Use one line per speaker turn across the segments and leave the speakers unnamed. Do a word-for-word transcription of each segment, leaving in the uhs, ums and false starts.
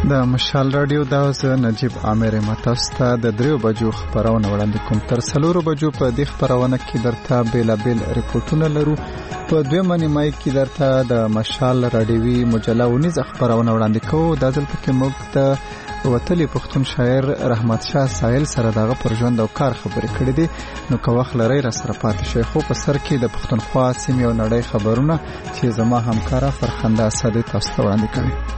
د مشال رادیو دا زه نجیب عامر متاستا د دریو بجو خبرونه وړاندې کوم. تر څلورو بجو په دې خبرونه کې درته بیلابیل ریپورتونه لرو. په دویمه نیمایي کې درته د مشال رادیوي مجله ونیز خبرونه وړاندې کوو. دا ځل پکې موږ د وتلي پښتون شاعر رحمت شاه سایل سره دغه پر ژوند او کار خبرې کړې دي. نو که وخت لرئ را سره پاتې شئ. خو په سر کې د پښتونخوا سیمې او نړۍ خبرونه چې زما همکاره فرخنده اسدي تاسو ته وړاندې کوي.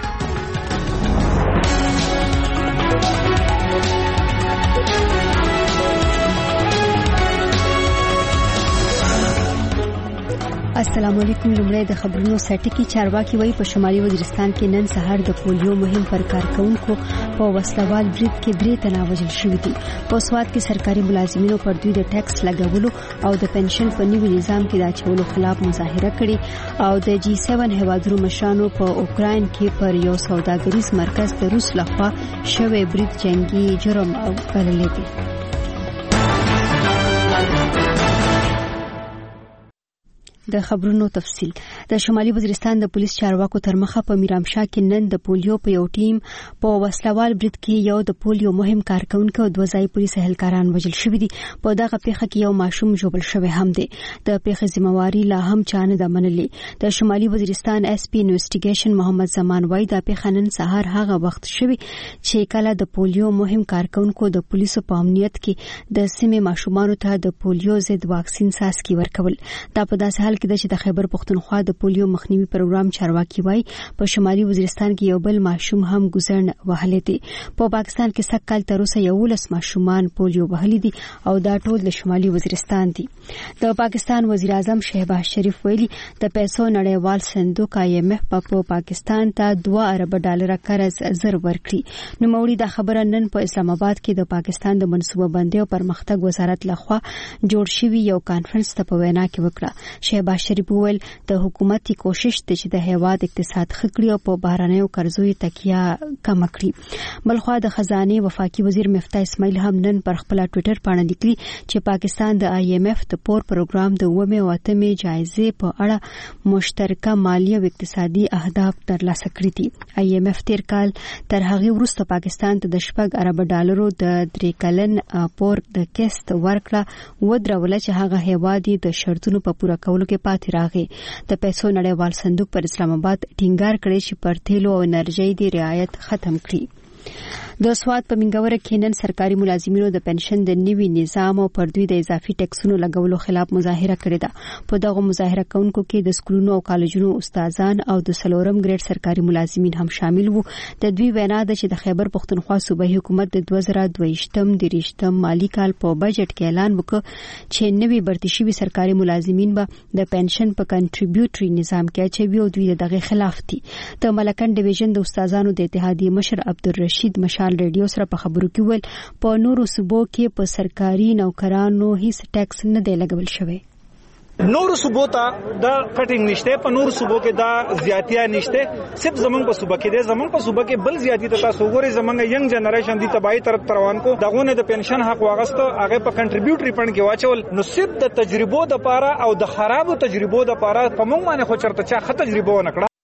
السلام علیکم. لمړی د خبرونو سټکی چارواکي وایي په شمالي وزیرستان کې نن سهار د پولیو مهم پر کارکونکو په وسلوال برید کې درې تنه وژل شوي دي. په سواد کې سرکاري ملازمینو پر دوی د ټیکس لګولو او د پنشن په نوي نظام کې د اچولو خلاف مظاهره کړې او د جی سیون هیوادونو مشرانو په اوکراین کې پر یو سوداګریز مرکز د روس لخوا شوی برید جنگي جرم بللی دی. د خبرونو تفصیل. د شمالي وزیرستان د پولیس چارواکو تر مخه په میرامشاه کې نن د پولیو په یو ټیم په وسلوال برید کې یو د پولیو مهم کارکونکو او دوه ځای پولیس اهلکاران وژل شوي دي. په دغه پیښه کې یو ماشوم ژوبل شوی هم دی. د پیښې ذمہواری لا هم چا نه ده منلې. د شمالي وزیرستان اس پی انویسټیګیشن محمد زمان وایي دا پیښه نن سهار هغه وخت شوی چې کله د پولیو مهم کارکونکو د پولیسو په امنیت کې د سیمې ماشومانو ته د پولیو ضد واکسین څاڅکي ورکول. دا په داسې حال کې د خیبر پختونخوا د پولیو مخنیوي پروګرام چارواکي وایي په شمالي وزیرستان کې یو بل ماشوم هم گزرن وهلی دی. په پاکستان کې سږ کال تر اوسه یولس ماشومان پولیو وهلي دي او دا ټول د شمالي وزیرستان دي. د پاکستان وزیر اعظم شهباز شریف ویلي د پیسو نړیوال صندوق آی ایم اف په پاکستان ته دوه ارب ډالر قرض زر ورکړي. نو موري دا خبره نن په اسلام آباد کې د پاکستان د منصوبه بندي او پرمختګ وزارت لخوا جوړ شوی یو کانفرنس ته په وینا کې وکړه. شهباز شریف وویل د حکومتي کوشش ته چې د هیواد اقتصاد خکړي او په بهرنیو قرضو تکیه کم کړي. بلخوا د خزانه وفاقي وزیر مفتاح اسماعیل هم نن پر خپل ټوئیټر باندې لیکلي چې پاکستان د آی ایم اف د پور پروګرام د اومه او اتمه جایزې په اړه مشترکه مالی او اقتصادي اهداف ترلاسه کړي دي. آی ایم اف تیر کال تر هغه وروسته پاکستان ته د شپږ ارب ډالرو د درې کلن پور د کیست ورکړه ودرول چې هغه هیواد د شرطونو په پوره کولو کې پاتې راغی. د پیسو نړیوال صندوق پر اسلام آباد ټینګار کړی چې پر تیلو او انرژي دی رعایت ختم کړي. د سواد په منګوره کې نن سرکاري ملازمینو د پنشن د نوي نظام او پر دوی د اضافي ټیکسونو لګولو خلاف مظاهره کړې ده. په دغه مظاهره کوونکو کې د سکولونو او کالجونو استادان او د سلورم ګریډ سرکاري ملازمین هم شامل وو. د دوی وینا ده چې د خیبر پختونخوا صوبایي حکومت د دوه زره دوهشتم دریشتم مالی کال په بجټ کې اعلان وکړ چې نوي برتي شوي سرکاري ملازمین به د پنشن په کنټریبیوټري نظام کې اچوي او دوی دغه خلاف دي. د ملکن ډیویژن د استادانو د اتحادیې مشر عبدالرشید مشال ریډیو سره په خبرو کې ویل په نورو صوبو کې په سرکاري نوکرانو هیڅ ټیکس نه دی لګول شوی.
نورو صوبو ته دا کټینګ نشته، په نورو صوبو کې دا زیاتیا نشته. صرف زمونږ په صوبه کې دی، زمونږ په صوبه کې بل زیاتی ته تاسو وګورئ. زمونږ ینګ جنریشن دی تباہی طرف روان کو دغه د پنشن حق واغستو هغه په کنټریبیوټری فند کې واچول. نو صرف د تجربو د پاره او د خرابو تجربو د پاره په موږ باندې خو چرته چا خط تجربه ونه کړه.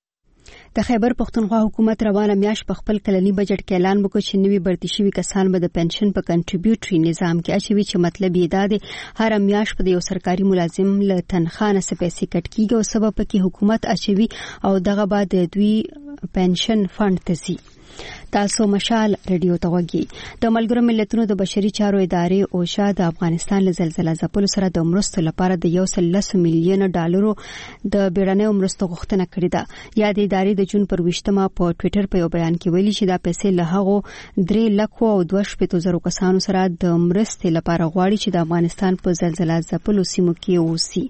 د خیبر پختونخوا حکومت روانه میاشت په خپل کلنی بجټ کې اعلان وکړ چې نوي برتي شوي کسان به د پنشن په کنټریبیوټري نظام کې اچوي چې مطلب یې دا دی هر میاشت په یو سرکاري ملازم له تنخواه نه پیسې کټ کیږي او سبب پکې حکومت اچوي او دغه بعد دوی پنشن فند ته ځي. تاسو مشال ریډیو ته وګورئ. د ملګرو ملتونو د بشري چارو ادارې اوشا د افغانستان له زلزلې ځپلو سره د مرستو لپاره د یو سل لس میلیون ډالرو د بیړنیو مرستو غوښتنه کړې ده. یا د ادارې د جون پر ویشتمه په ټوئیټر په یو بیان کې ویلي چې دا پیسې له هغو درې لکو او دوه شپېتو زرو کسانو سره د مرستې لپاره غواړي چې د افغانستان په زلزلې ځپلو سیمو کې اوسي.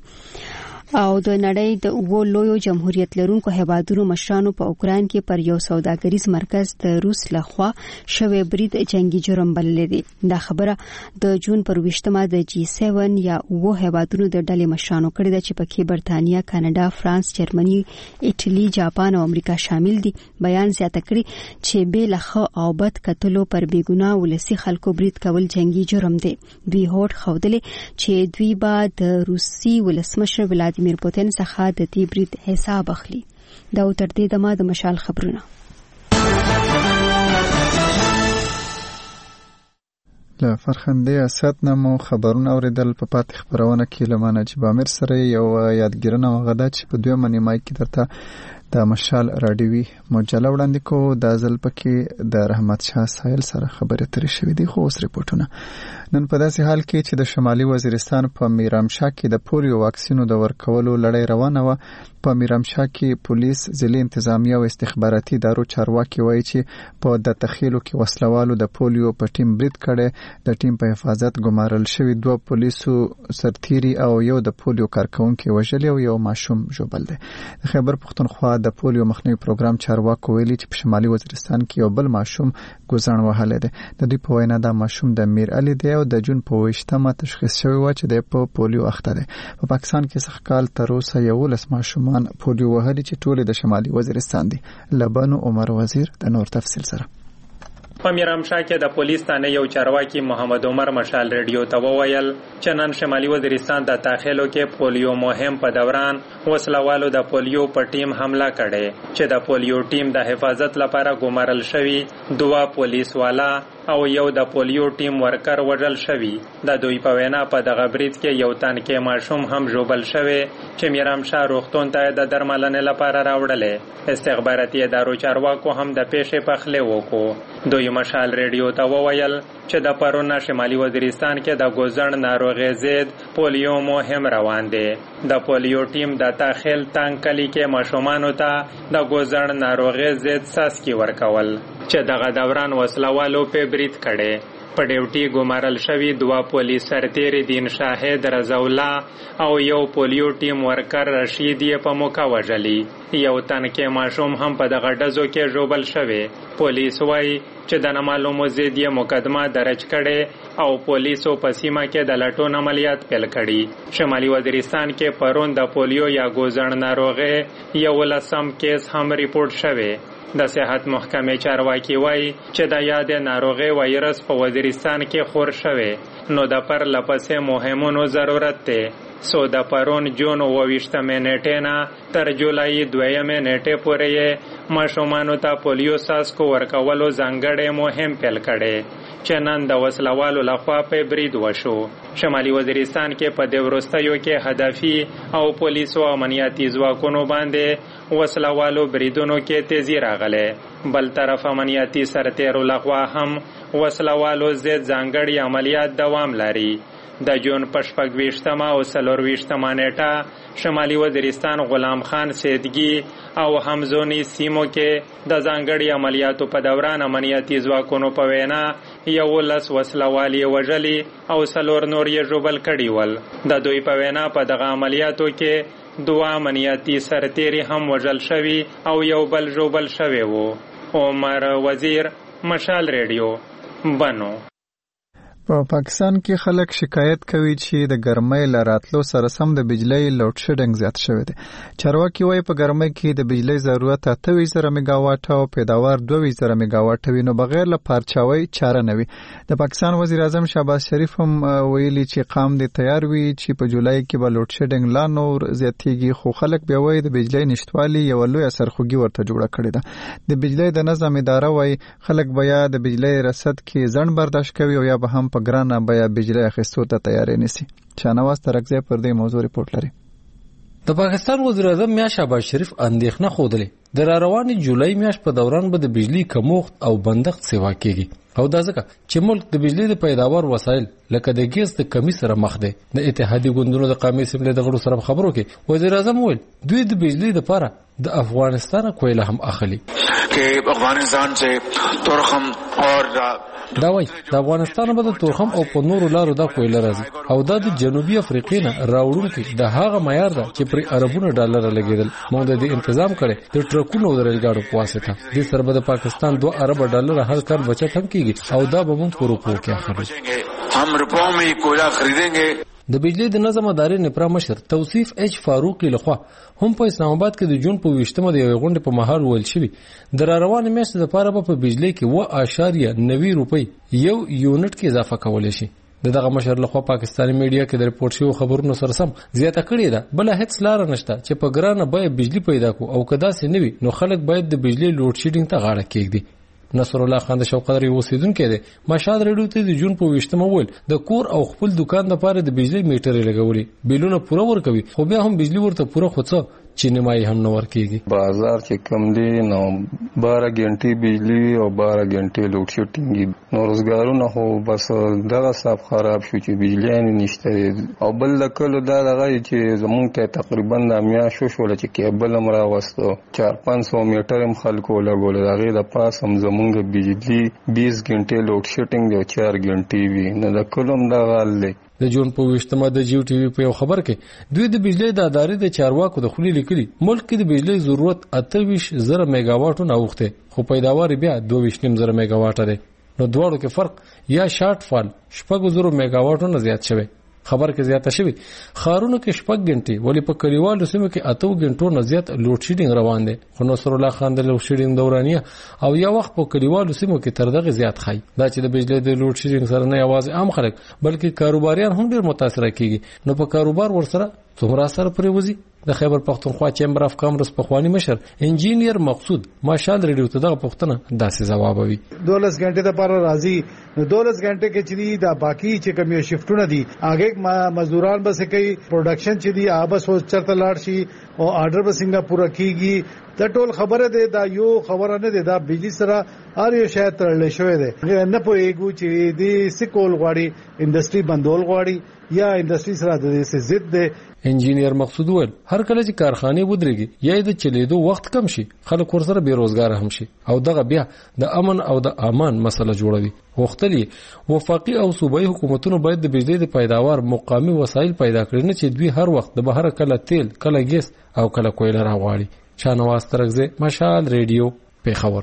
او د نړۍ د اوو لویو جمهوریت لرونکو هیوادونو مشرانو په اوکراین کې پر یو سوداګریز مرکز د روس لخوا شوی برید جنگي جرم بللی دی. دا خبره د جون پر ویشتمه د جی سیون یا اوو هیوادونو د ډلې مشرانو کړې ده چې پکې برتانیا، کاناډا، فرانس، جرمني، ایټالي، جاپان او امریکا شامل دي. بیان زیاته کړي چې بې لخوا او بد کتلو پر بیګناه ولسی خلکو برید کول جنگي جرم دی. دوی هوډ ښودلی چې دوی به د روسي ولسمشر ولادیمیر میر پوتین څخه د دې برید حساب اخلي. دا تر دې دمه د مشال خبرونه.
له فرخنده اسات نمو خبرونه اوریدل په پاتې خبرونه کې لمانه چې بامر سره یو یادګیرنه وغدا چې په دوه منی مای کې درته د مشال رادیوي مجله وړاندې کو د ځل پکې د رحمت شاه سایل سره خبرې ترې شوې دي خو اوس ریپورتونه نن په داسې حال کې چې د شمالي وزیرستان په میرامشاه کې د پولیو واکسینو د ورکولو لړۍ روانه و په میرامشاه کې پولیس ځلې انتظامیه او استخباراتي دارو چارواکي وایي چې په د تخیلو کې وسلوالو د پولیو په ټیم برید کړي د ټیم په حفاظت ګمارل شوی دوه پولیسو سرتيري او یو د پولیو کارکونکو وژل او یو ماشوم ژوبل دی د خیبر پښتونخوا د پولیو مخنیوي پروګرام چارواکو ویلي چې په شمالي وزیرستان کې یو بل ماشوم ګوزڼ وهلی دی د دوی په وینا دا ماشوم د میر علي دی او د جون په ویشتمه تشخیص شوی و چې د په پولیو اخته دی په پاکستان کې څخه کال تر اوسه یولس ماشومان پولیو وهلي چې ټول د شمالي وزیرستان دي لبنو عمر وزیر د نور تفصیل سره
په میرامشاه کې د پولیس تانه یو چارواکي محمد عمر مشال ریډیو ته وویل چې نن شمالي وزیرستان د داخلو کې پولیو مهم په دوران وسلوالو د پولیو په ټیم حمله کړې چې د پولیو ټیم د حفاظت لپاره ګمارل شوی دوه پولیس والا او یو د پولیو ټیم ورکر وژل شوی د دوی په وینا په دغه برید کې یو تن کې ماشوم هم ژوبل شوی چې میرامشاه روغتون ته د درملنې لپاره راوړل استخباراتي ادارو چارواکو هم د پیښې پخلی وکړو دوی مشال ریډیو ته وویل چې د پرونه شمالي وزیرستان کې د ګوزڼ ناروغي ضد پولیو مهم روان دی د پولیو ټیم د داخل تنګ کلی کې ماشومانو ته د ګوزڼ ناروغي ضد څاڅکي ورکول چې دغه دوران وسلوالو په برید کړي په ډیوټي ګمارل شوی دوه پولیس سرتیري دین شاهد رضاولا او یو پولیو ټیم ورکر رشید یې په موقع وژلی یو تن کې ماشوم هم په دغه ډزو کې ژوبل شوی پولیس وایي چې د نامعلومو ضد یې مقدمه درج کړي او پولیسو په سیمه کې د لټون عملیات پیل کړي شمالي وزیرستان کې پرون د پولیو یا ګوزڼ ناروغي یو لسم کیس هم ریپورت شوی د صحت محکمې چارواکي وایي چې د یاد ناروغي وایرس په وزیرستان کې خور شوی نو د پر لپسې مهمونو ضرورت دی سو د پرون جون اوویشتمې نیټې نه تر جولای دویمې نیټې پورې ماشومانو ته پولیو څاڅکو ورکولو ځانګړی مهم پیل کړی چې نن د وسلوالو لخوا په برید وشو شمالي وزیرستان کې په دې وروستیو کې هدفي او پولیسو امنیتي ځواکونو باندې وسلوالو بریدونو کې تیزی راغله بل طرف امنیتي سرتیرو لخوا هم وسلوالو ضد ځانګړي عملیات دوام لري د جون پشپږ ویشتمه او څلور ویشتمه نیټه شمالي وزیرستان غلام خان سیدګي او همزونی سیمو کې د ځانګړي عملیاتو په دوران امنیتي ځواکونو په وینا یولس وسلوالي وژلي او څلور نور یې ژوبل کړي ول د دوی په وینا په دغه عملیاتو کې دوه امنیتي سرتیري هم وژل شوي او یو بل ژوبل شوی وو عمر وزیر مشال ریډیو بنو
په پاکستان کې خلک شکایت کوي چې د ګرمۍ لراتلو سره سم د بجلی لوډ شیډینګ زیات شوی دی چارواکي وایي په ګرمۍ کې د بجلی ضرورت اته ویشت زره میگاواټ او پیداوار دوه ویشت زره میگاواټ وي نو بغیر له پارچاوي چاره نه وي د پاکستان وزیر اعظم شهباز شریف هم ویلي چې قام دې تیار وي چې په جولای کې به لوډ شیډینګ لا نور زیاتېږي خو خلک بیا وایي د بجلی نشټوالي یو لوی سرخوږي ورته جوړه کړې ده د بجلی د نظم اداره وایي خلک بیا د بجلی رصد کې ځنډ برداشت کوي او یا به هم په ګرانه بیا بجلی اخیستو ته تیاری نیسي شاهنواز ترکزی پر دې موضوع ریپورت لري
د پاکستان وزیر اعظم میا شهباز شریف اندېښنه خوده د رارواني جولای میاشت په دوران به د بجلی کمښت او بندښت سیوا کیږي او دا ځکه چې ملک د بجلی د پیداوار وسایل لکه د ګیس د کمی سره مخ دی د اتحادیې ګوندونو د قومي اسمبلی د غړو سره خبرو کې وزیر اعظم وویل دوی د بجلی لپاره د افغانستان کویله هم اخلي
کې افغانستان چې تورخم او
دا وای د افغانستان په د تورخم او په نورو لارو دا کویل راځي او دا د جنوبي افریقې نه راوړونکي د هغه معیار ده چې پر اربونو ډالر لګیدل موږ د دې تنظیم کړي د ټرکونو او ریلګاډو په واسطه د سربد پاکستان دوه ارب ډالر هر کال بچت هم کیږي او دا به موږ په روپو کې اخلو
هم روپو میں کویلا خریدेंगे
د بجلی د نظم ادارې نپرا مشر توصیف ایچ فاروقی لخوا هم په اسلام آباد کې د جون په ویشتمه د یو غونډې په مهال ویل شوی د روانې میاشتې لپاره په بجلی کې و اشاریه نوي روپۍ یو یونټ کې اضافه کولای شي دغه مشر لخوا پاکستاني میډیا کې د ریپورت شوی خبرونو سره سم زیاته کړې ده بل هیڅ لار نشته چې په ګرانه به بجلی پیدا کو او کدا سي نوي نو خلک باید د بجلی لوډ شیډینګ ته غاړه کېږدي نصر الله خان د شوقدري اوسیدونکو دی مشال ریډیو ته د جون په وشتمه ویل د کور او خپل دکان لپاره د بجلی میټر لګولي بیلونه پوره ورکوي خو بیا هم بجلی ورته پوره خوڅه چې نیمایي هم نه ورکیږي
بازار چې کم دی نو بارہ غنټې بجلی او بارہ غنټې لوډ شیډینګ نو روزګارونه هو بس دغه صاحب خراب شو چې بجلی نه نشته او بل کله دا دغه چې زمونږ ته تقریبا د امیا شو شو چې کیبل هم راوستو چار پنځه سوه میټر هم خلکو لګول دغه د پاس هم زمونږ بجلی بیس غنټې لوډ شیډینګ دی چار غنټې وی نه د کلم دغه حل
د جون په وشتمه د جیو ټي وي په یو خبر کې دوی د بجلی د ادارې د چارواکو د خولي لیکلي ملک کې د بجلی ضرورت اته ویشت زره میگا واټ نه اوخته خو پیداوار بیا دوه ویشت نیم زره میگا واټ دی نو دواړو کې فرق یا شارټ فال شپږ زره میگا واټ نه زیات شوی خبر کې زیاته شوی خارونو کې شپږ غنټې ولی په کلیوالو سیمو کې اته غنټو نه زیات لوډ شیډینګ روان دي خو نصر الله خان د لوډ شیډینګ دورانیه او یا وخت په کلیوالو سیمو کې تر دغه زیات خای دا چې د بجلی د لوډ شیډینګ سره نه یوازې عام خلک بلکې کاروباریان هم ډیر متاثر کیږي نو په کاروبار ورسره څومره اثر پرې وځي د خیبر پختونخوا چیمبر اف کامرس په خواني مشر انجینیر مقصود ماشال ریډیو ته دغه پښتنه داسې جواب وي
دولس غنټه د پر راځي نو دولس غنټه کې چې دا باقی چې کوم شفټونه دي هغه مزدوران به سکی پروډکشن چې دي هغه به سوچ چرته لاړ شي او آرډر به څنګه پوره کیږي دا ټول خبره ده دا یو خبره نه ده دا بجلی سره هر یو شاید ترلې شوې ده نه پوهیږو چې دې سکول غواړي انډستری بندول غواړي یا انډستری سره د دې ضد ده
انجینیر مقصود ول هر کله چې کارخانه ودرېږي یا د چلیدو وخت کم شي خلک ورسره بیروزګار هم شي او دغه بیا د امن او د امان مسله جوړوي وختلی وفاقي او صوبایي حکومتونو باید د بجلی د پیداوار مقامی وسایل پیدا کړي نه چې دوی هر وخت د بهر کله تیل کله ګیس او کله کویل راغواړي شانواز ترغزه مشال ریډیو پیښور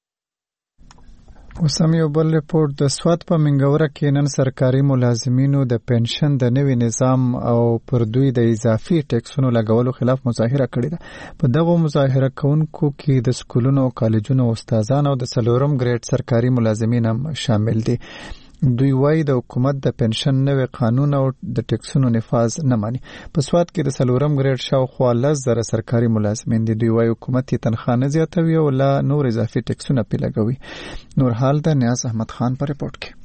اوسم یو بل ریپورت د سوات په منګوره کې نن سرکاري ملازمینو د پنشن د نوي نظام او پر دوی د اضافي ټیکسونو لګولو خلاف مظاهره کړې ده په دغه مظاهره کوونکو کې د سکولونو او کالجونو استادان او د څلورم ګریډ سرکاري ملازمین هم شامل دي دوی وايي د حکومت د پنشن نوې قانون او د ټیکسونو نفاذ نه مانی په سوات کې د څلورم ګریډ شاوخوا لس زره سرکاري ملازمین دي دوی وايي حکومت یې تنخواه نه زیاتوي او لا نور اضافي ټیکسونه پې لګوي نور حال د نیاز احمد خان په رپورټ کې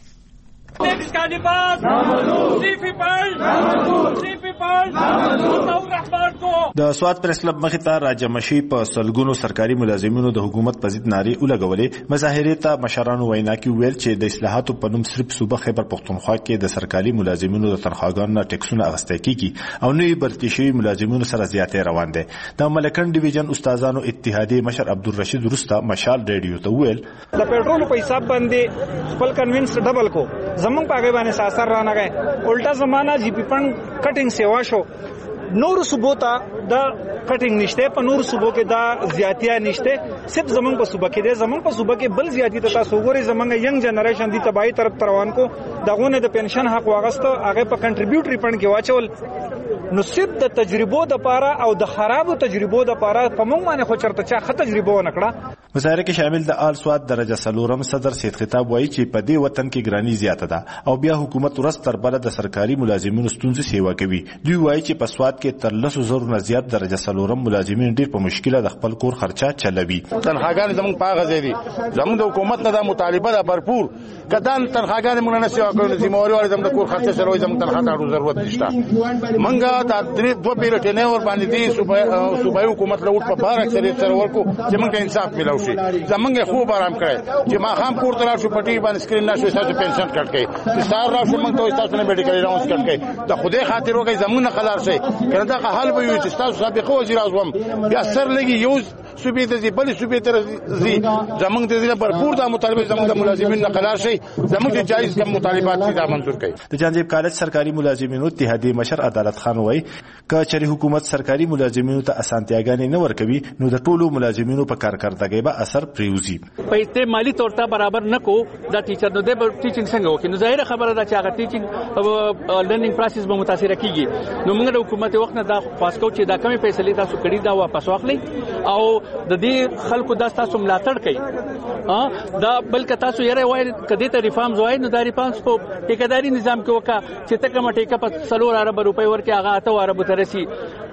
د سوات پریس کلب مخې ته راجمشي په سلګونو سرکاري ملازمینو د حکومت په ضد نارې ولګولې مظاهرې ته مشرانو وینا کې ویل چې د اصلاحاتو په نوم صرف صوبه خیبر پختونخوا کې د سرکاري ملازمینو د تنخواګانو نه ټیکسونه اخیستل کیږي او نوې برتي شوي ملازمینو سره زیاتې روان دي د ملکن ډیویژن استادانو اتحادیې مشر عبدالرشید رستا مشال ریډیو ته ویل
د پېټرول په حساب باندې خپل کنوینس ډبل کو زمون پاګې باندې اثر را نه غي الټا زمانہ جی پی پن کټینګ سیوا شو نور صوبو ته دا کټینګ نشته په نور صوبو کې دا زیاتیا نشته صرف زمون په صوبه کې د زمون په صوبه کې بل زیاتی ته تاسو وګورئ زمونږ ینګ جنریشن دی تباہی طرف روان کو دغه د پنشن حق واغستو هغه په کنټریبیوټری فند کې واچول نو صرف د تجربو د پاره او د خرابو تجربو د پاره په موږ باندې خو چرته چا خه تجربه ونکړه
مظاهره کې شامل د آل سواد درجه سلورم صدر سید خطاب وایي چې په دې وطن کې ګرانی زیاته ده او بیا حکومت ورځ تر بله د سرکاري ملازمینو ستونزې سیوا کوي دوی وایي چې په سواد کې تر لسو زرو نه زیات درجه سلورم ملازمین ډیر په مشکله د خپل کور خرچه چلوي
تنخواګانې زموږ په هغه ځای دي زموږ د حکومت نه دا مطالبه ده برپور کدا تنخواګانې موږ نه سیوا کوو ذمہواری وایي زموږ د کور خرچه سره وایي زموږ تنخوا ته ضرورت نشته موږ د درې دوه پیرټ نه ور باندې دي صوبایي حکومت له وټ په بار اکثریت سره ورکو چې موږ ته انصاف ملو شي زموږ خوب آرام کړي چې ما خام کور تر شو پټي باندې سکرین نشو تاسو پنشن کټ کړي چې سار را شو موږ ته تاسو نه میډیکل الاونس کټ کړي د خوده خاطر وګي زموږ نه خلاص شي کنه دا حل به وي چې تاسو سابقه وزیر اعظم بیا سر لګي یو صوبې ته ځي بل صوبې ته ځي زموږ د دې برپور د مطالبه زموږ د ملازمین نه خلاص شي زموږ جایز کم مطالبات دي دا منظور کړي
د جانجیب کالج سرکاري ملازمینو اتحادیې مشر عدالت خان وایي که چېرې حکومت سرکاري ملازمینو ته اسانتیاګانې نه ورکوي نو د ټولو ملازمینو په کارکردګۍ به اثر پریوزي
پیسې مالی تور ته برابر نکو دا ټیچر نو د ټیچینګ څنګه وکړي نو ظاهر خبره ده چې هغه ټیچینګ لرنینګ پروسس به متاثر کیږي نو موږ د حکومت وخت نه دا پاس کو چې دا کمی پیسې تاسو کړی دا واپس واخلي او د دې خلکو دا تاسو ملاتړ کوي ها دا بلکې تاسو یې وایي کدی ته ریفارمز وایي نو دا ریفارمز په ټیکداري نظام کې وکړه چې ته کوم ټیکه په څلور ارب روپۍ ورکې هغه اته ارب ترسي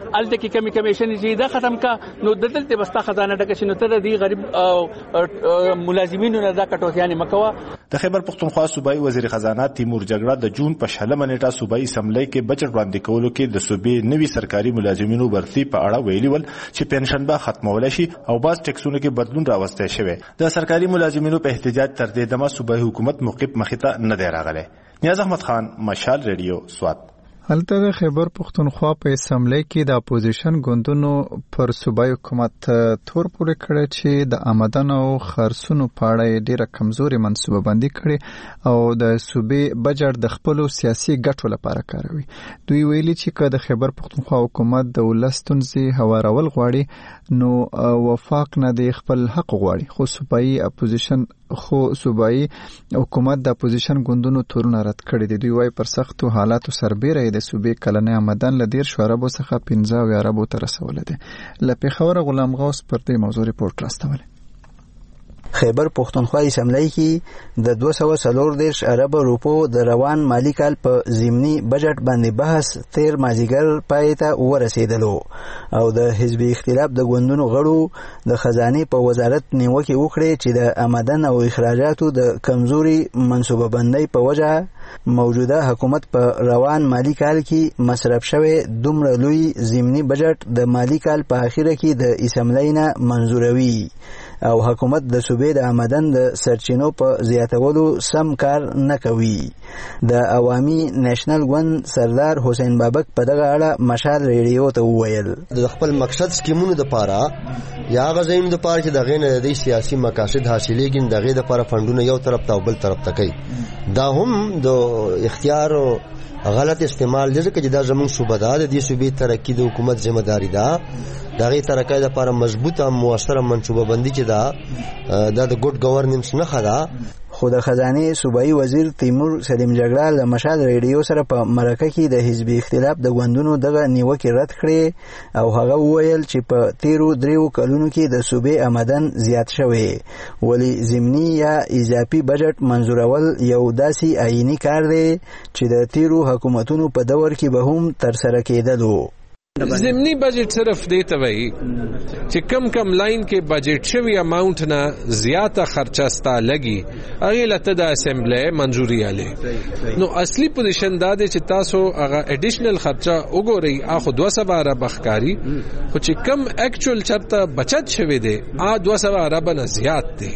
الته کې کمی کمیشن چې دا ختم کا نو دلته بستا خزانه ډکه شنو ته دی غریب ملازمینو نه دا کټوتیان مکوا.
د خیبر پختونخوا صوبایي وزیر خزانه تیمور جګړه د جون په شلمه نیټه صوبایي اسمبلی کې بجټ وړاندې کولو کې د صوبې نوي سرکاري ملازمینو برتي په اړه ویلي ول چې پنشن به ختمول شي او باز ټیکسونو کې بدلون راوستل شوی. د سرکاري ملازمینو په احتجاج تر دې دمه صوبایي حکومت موقف مخته نه دی راغلی. نیاز احمد خان، مشال ریډیو، سوات.
هلته د خیبر پختونخوا په اسمبلی کې د اپوزیشن ګوندونو پر صوبایي حکومت تور پورې کړی چې د آمدن او خرڅونو په اړه ډیره کمزوري منصوبه بندي کړي او د صوبې بجټ د خپلو سیاسي ګټو لپاره کاروي. دوی ویلي چې که د خیبر پختونخوا حکومت د ولس ستونزې هوارول غواړي نو وفاق نه دی خپل حق غواړي. خو صوبایي اپوزیشن خو صوبایي حکومت د اپوزیشن ګوندونو تورونه رد کړي دي. دوی وايي پر سختو حالاتو سربیره د صوبې کلنی آمدن له دېرشو اربو څخه پنځه اویا اربو ته رسولی دی. له پېښوره غلام غوث پر دې موضوع ریپورټ راستولی.
خیبر پختونخوا اسمبلی کې د دوه سوه څلور دېرش اربه روپو د روان مالی کال په ضمني بجټ باندې بحث تیر مازدیګر پای ته ورسېدلو او د حزب اختلاف د ګوندونو غړو د خزانې په وزارت نیوکې وکړې چې د آمدن او اخراجاتو د کمزوري منصوبه بندۍ په وجه موجوده حکومت په روان مالی کال کې مصرف شوی دومره لوی ضمني بجټ د مالی کال په اخره کې د اسمبلی نه منظوروي او حکومت د صوبې د آمدن د سرچینو په زیاتولو سم کار نه کوي. د عوامي نېشنل ګوند سردار حسین بابک په دغه اړه مشال ریډیو ته وویل
د خپل مقصد سکیمونو لپاره یا غزاین لپاره چې دغه نه د سیاسي مقاصد حاصلېږي دغه لپاره فندونه یو طرف ته او بل طرف ته کوي. دا هم د اختیار غلط استعمال دي چې دا زموږ صوبه ده د دې صوبې ترقی د حکومت ذمہ داری ده. دغه ترقی لپاره مضبوطه موثره منصوبه بندي چې دا د ګډ گورننس نه خدا.
خو د خزانه صوبایي وزیر تیمور سلیم جګړه له مشال ریډیو سره په مرکه کې د حزب اختلاف د ګوندونو دغه نیوکې رد کړې او هغه وویل چې په تیرو دریو کلونو کې د صوبې آمدن زیات شوی ولی ضمني یا اضافي بجټ منظورول یو داسې آئینی کار دی چې د تیرو حکومتونو په دور کې به هم ترسره کېدلو.
ضمنی بجٹ صرف دیتا وی چې کم کم لاین کې بجٹ شوی اماؤنٹ نه زیاته خرچه ستا لګي هغه لته د اسمبلی منظوري आले. نو اصلي پوزیشن دا دی چې تاسو هغه اډیشنل خرچه وګورئ اخو دوه سوه ارب بخکاری خو چې کم اکچوال چرته بچت شوی دی ا دوه سوه ارب نه زیات دی.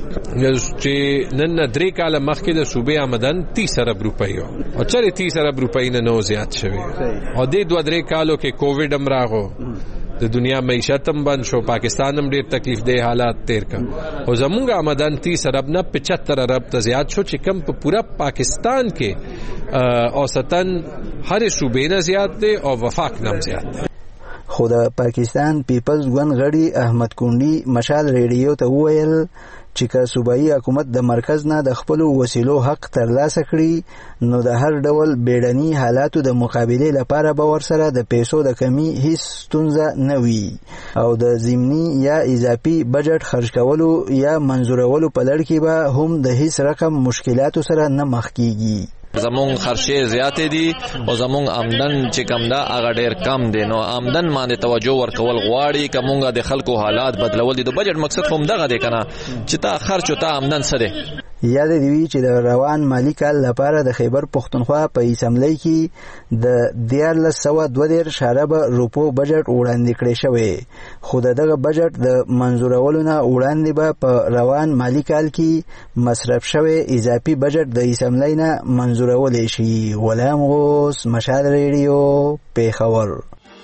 چې نن درې کاله مخکې د صوبې آمدن تیس ارب روپۍ او چره تیس ارب روپۍ نه نو زیات شوی او د دوه درې کالو کې کووډ هم راغو د دنیا معیشت هم بند شو پاکستان هم ډیر تکلیف دی حالات تیر کا او زمونږ آمدن تیس ارب نه پچہتر ارب ته زیات شو چې کم په پورا پاکستان کې اوسطن هر صوبې نه زیات دی او وفاق نه زیات دی.
خو د پاکستان پیپلز ګوند غړي احمد کونډي مشال ریډیو ته وویل چې که صوبایي حکومت د مرکز نه د خپل وسیلو حق ترلاسه کړي نو د هر ډول بیړني حالاتو د مقابله لپاره به ورسره د پیسو د کمی هیڅ ستونزه نه وي او د ضمني یا اضافي بجټ خرج کولو یا منظورولو په لړ کې به هم د هیڅ رقم مشکلاتو سره نه مخ کیږي.
زمون خرچه زیاتې دي او زمون آمدن چې کم ده هغه ډیر کم دي. نو آمدن باندې توجه ورکول غواړي کومه د خلکو حالات بدلول دي. د بجټ مقصد هم دغه دی کنه چې تا خرچ او تا آمدن سره
یاد دی چې د روان مالی کال لپاره د خیبر پختونخوا په اسمبلی کې د دیارلس سوه دوه دېرش اربه روپو بجټ وړاندې کړی شوی خو دغه بجټ د منظورولو نه وړاندې به په روان مالی کال کې مصرف شوی اضافي بجټ د اسمبلی نه منظورولی شي. غلام غوث، مشال ریډیو، پیښور.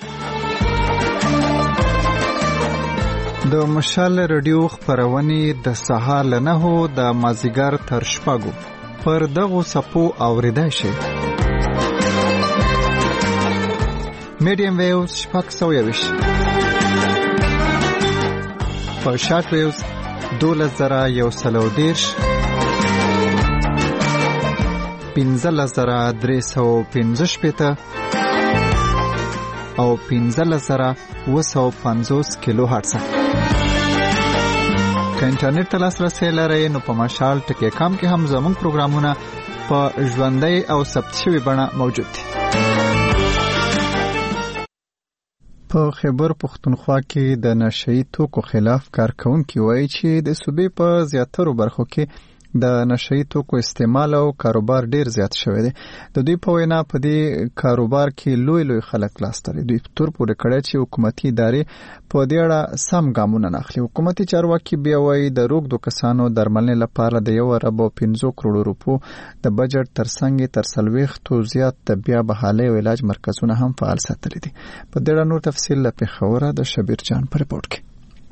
د مشال رادیو خبرونه د سهار له نهو د مازیګر تر شپږو پر دغو صفو اوریدای شي. میډیم ویوز شپږ سوه یویشت، په شارټ ویوز دولس زره یو سل او دېرش، پنځلس زره درې سوه پنځه شپېته او پنځلس زره اوه سوه پنځوس کیلو هرتز. که انټرنیټ ته لاسرسی لرئ نو په مشال ټکی کام کې هم زموږ پروګرامونه په ژوندۍ او ثبت شوي بڼه موجود دي. په خیبر پښتونخوا کې د نشئی توکو خلاف کارکونکي وایي چې د صوبې په زیاترو برخو کې د نشئی توکو استعمال او کاروبار ډیر زیات شوی دی. د دوی په وینا په دې کاروبار کې لوی لوی خلک لاس لري. دوی تور پورې کړی چې حکومتي ادارې په دې اړه سم ګامونه نه اخلي. حکومتي چارواکي بیا وایي د روږدو کسانو درملنې لپاره د یو ارب او پنځه کروړو روپو د بجټ ترڅنګ تر څلوېښتو زیات د بیا بحالۍ او علاج مرکزونه هم فعال ساتلي دي. په دې اړه نور تفصیل له پېښوره د شبیر جان په رپورټ کې.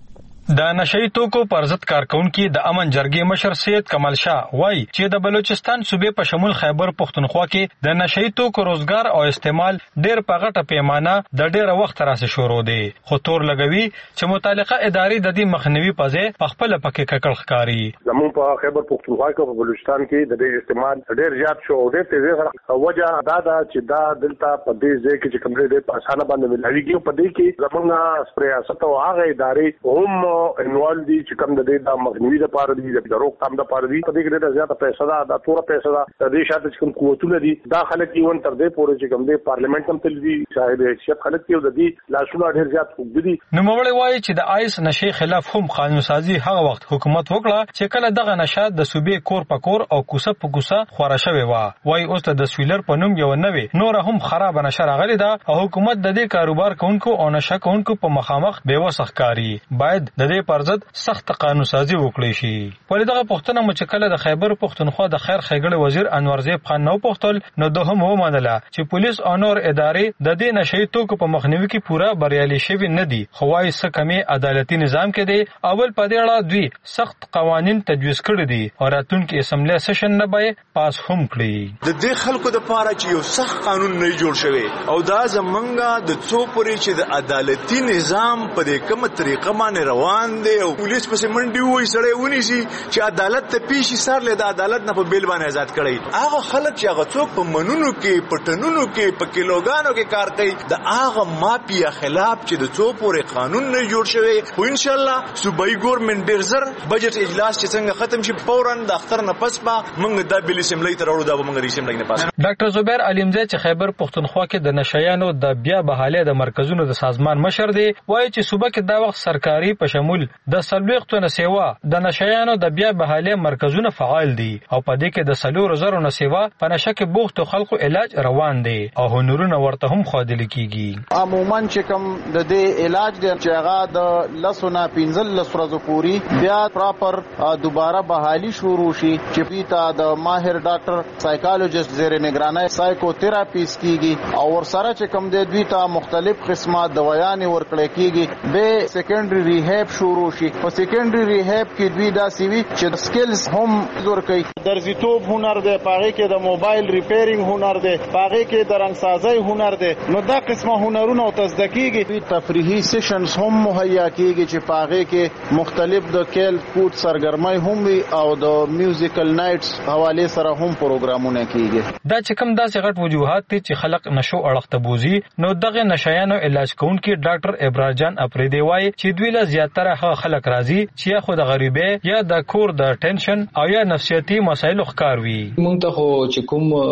د نشئی توکو پر ضد کارکونکي د امن جرګې مشر سید کمال شاه وایي چې د بلوچستان صوبې په شمول خیبر پښتونخوا کې د نشئی توکو روزګار او استعمال ډېر په غټه پیمانه د ډېر وخت راځي شروع دی. خو تور لګوي چې متعلقه ادارې د دې مخنیوي په ځای په خپل پکې ککړ ښکاري.
زموږ په خیبر پښتونخوا کې په بلوچستان کې د دې استعمال ډېر زیات شو. ډېر تیزه سره وجه دا ده چې دا دلته په دې ځای کې چې کوم ډېر په اسانه باندې ملاويږي. په دې کې زموږ ریاست او هغه ادارې هم انوال دي چې کوم د دې د مخنیوي لپاره دي د روکثام لپاره دي. په دې کې ډېر زیاته پیسې ده، دا تور پیسې ده. د دې شاته چې کوم قوتونه دي دا خلک ایون تر دې پورې چې کوم د پارلیمنت هم تل دي صاحب حیثیت خلک دي او د دې لاسونه ډېر زیات خوږ دي.
نوموړی وایي چې د آیس نشي خلاف هم قانون سازي هغه وخت حکومت وکړه چې کله دغه نشه د صوبې کور په کور او کوسه په کوسه خوره شوې و. وایي اوس د سویلر په نوم یو نوې نور هم خراب نشه راغلي ده او حکومت د دې کاروبار کوونکو او نشه کوونکو په مخامخ بیوسه ښکاري. باید د دې پر ضد سخت قانون سازي وکړي شي. په دغه پښتنه مچکله د خیبر پښتونخوا د خیر ښېګړې وزیر انور زیب خان نو پښتل نو د هم ومنله چې پولیس او نور ادارې د دې نشئی توکو په مخنیوي کې پوره بریالي شوي نه دي. خو وايي څه کمی عدالتي نظام کې دی. اول په دې اړه دوی سخت قوانين تجویز کړي دي او راتلونکي اسمبلی سیشن نه به پاس هم کړي.
د دې خلکو د پاره چې یو سخت قانون نه جوړ شوی او دا زمونږه د څو پورې چې د عدالتي نظام په دې کومه طریقه باندې روان دی او پولیس پسې منډي وای سړی ونیسي چې عدالت ته پیشي سر له د عدالت نه په بیل باندې آزاد کړي. هغه خلک چې هغه څوک په منونو کې پټنونو کې په کیلوګانو کې کار کوي د هغه مافیا خلاف چې د څو پورې قانون نه جوړ شوی او ان شاء الله صوبایي ګورنمنت ډیر زر بجټ اجلاس چې څنګه ختم شي فورا د اختر نه پس با موږ د بیل اسمبلی ته راوړو دا موږ د اسمبلی نه پاس.
ډاکټر زبیر علیم چې خیبر پښتونخوا کې د نشایانو د بیا بحالۍ د مرکزونو د سازمان مشر دی وایي چې صوبه کې دا وخت سرکاري په شمول د سلويختو نسیوا د نشایانو د بیا بحالۍ مرکزونه فعال دي او په دې کې د سلور زرو نسیوا په نشه کې بوختو خلکو علاج روان دي او هنرونه ورته هم خادل کیږي.
عموما چې کوم د دې علاج دی چې هغه د لسونه پنځل لسورزو پوری بیا پراپر دوباره بحالي شروع شي چې پیتا د ماهر ډاکټر سایکالوجست زیر نگرانی سایکو تراپیس کیږي او ور سره چې کوم د دوی ته مختلف قسمه دوايان ورکړل کیږي. به سیکنډري ریهاب شروع شي. په سیکنډري ریهاب کې دوی دا سیوی چې سکلز هم زور کوي. درزیتوب هنر دی، پاره کې د موبایل ریپیرینګ هنر دی، پاره کې د رنګسازي هنر دی. نو دا قسمه هنرونه او تزدکیږي. دوی تفریحي سیشنز هم مهیا کیږي چې پاره کې مختلف د کیل کوټ سرګرمۍ هم وي او د میوزیکل نایټس حواله سره هم پروګرامونه کیږي.
دا چې کوم داسې غټ وجوهات دي چې خلک نشو اړخته بوزي نو دغه نشایانو علاج کوونکي ډاکټر ابرار جان اپریدی وایي چې دوی له زیاتره خلک راځي چې خو د غریبۍ یا د کور د ټینشن او یا نفسیاتي مسایلو ښکار وي.
مونږ ته خو چې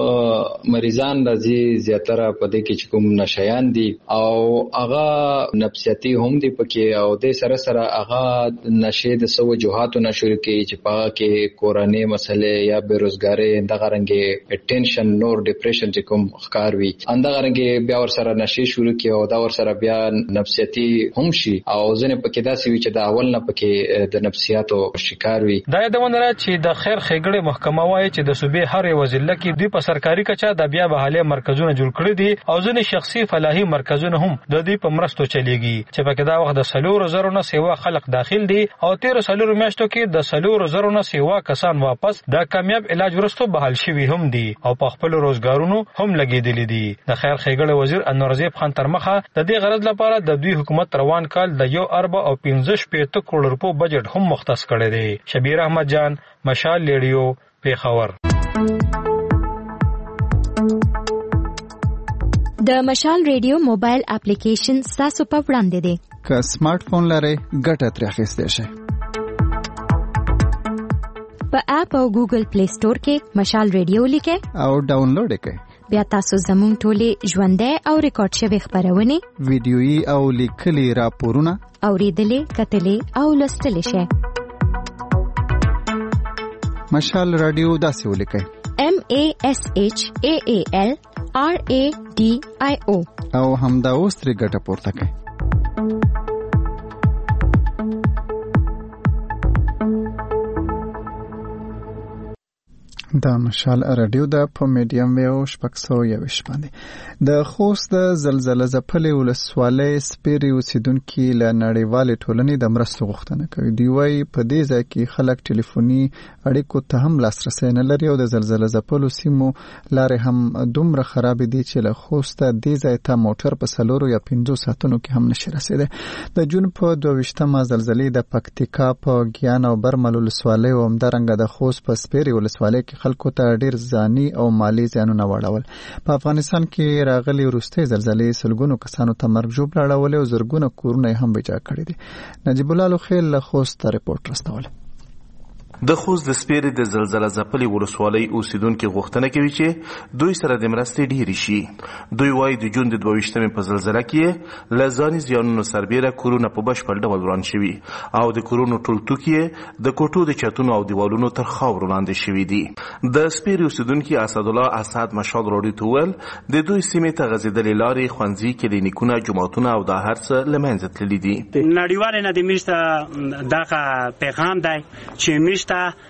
کوم مریضان راځي زیاتره په دې کې چې کوم نشایان دي او هغه نفسیاتي هم دي پکې او د سره سره هغه نشه د سو وجوهاتو نشور کې چې پاګه کې کورانه مسلې یا بیروزګاری دغه رنګه ټینشن نور ډیپریشن چې کوم ښکار وي اندغه رنګه بیا ور سره نشه شروع کې او دا ور سره بیا نفسیاتي هم شي او ځنه پکې داسې وي چې دا اول نه پکې د نفسیاتو شکار وي.
دا د ونه چې د خیر ښېګړې محکمه وایي چې د صوبې هر یو ضلع کې دوی په سرکاري کچا د بیا بحالۍ مرکزونه جوړ کړي دي او ځینې شخصي فلاحي مرکزونه هم د دوی په مرستو چلیږي چې پکې دا وخت د سلور زرو نه سیوا خلک داخل دي او تیر سلور میاشتو کې د سلور زرو نه سیوا کسان واپس د کامیاب علاج ورستو بحال شوي هم دي او په خپل روزګارونو هم لګیدلي دي. د خیر ښېګړې وزیر انور زیب خان ترمخه د دې غرض لپاره د دوی حکومت روان کال د یو ارب او پنځه شپېته کروڑ روپو بجټ هم مختص کړی دی. شبیر احمد جان، مشال ریډیو، پیښور.
د مشال ریډیو موبایل اپلیکیشن تاسو په وړاندې دی.
که سمارټ فون لرئ ګټه ترې اخیستی شئ.
په اپ او ګوګل پلی سٹور کې مشال ریډیو لیکئ
او ډاونلوډ یې کړئ.
بیا تاسو زموږ ټولې ژوندۍ او ریکارډ شوی خبرونه
ویډیويي او لیکلي راپورونه
اوریدلې کتلې او لوستلې شئ.
مشال رادیو داسې ولیکئ:
M A S H A A L R A D I O
او همدا اوس ترې ګټه پورته کړئ. دا مشال رادیو د په میډیم ویو شپږ سوه یوویشت باندې د خوست د زلزلې ځپلې ولسوالۍ سپیرې اوسیدونکي له نړیوالې ټولنې د مرستو غوښتنه کوي. دوی وايي په دې ځای کې خلک ټلیفوني اړیکو ته هم لاسرسی نه لري او د زلزلې ځپلو سیمو لارې هم دومره خرابې دي چې له خوسته دې ځای ته موټر په څلورو یا پنځو ساعتونو کې هم نشي رسیدی. د جون په دوه ویشتمه زلزلې د پکتیکا په ګیان او برمل ولسوالۍ او همدارنګه د خوست په سپیرې ولسوالۍ کې خلکو ته ډیر ځاني او مالی زیانونه واړول. په افغانستان کې راغلي وروستۍ زلزلې سلګونو کسانو ته مرګ ژوبله اړولې او زرګونه کورونه هم ویجاړ کړي دي. نجیب الله لوخیل له خوست ریپورت راستولی.
د خوست د سپیرې د زلزلې ځپلې ولسوالۍ اوسیدونکي غوښتنه کوي چې دوی سره د مرستې ډیرې شي. دوی وايي د جون د دوه ویشتمې په زلزلې کې له ځاني زیانونو سربیره کورونه په بشپړ ډول وران شوي او د کورونو ټول توکي د کوټو د چتونو او دیوالونو تر خاورو لاندې شوي دي. د سپیرې اوسیدونکي اسدالله اسد مشال راډیو ته وویل د دوی سیمې ته غځېدلې لارې، ښوونځي، کلینیکونه، جوماتونه او دا هر څه له منځه تللي دي.
نړیوالې نه د میشته دغه پیغام دی چې میشته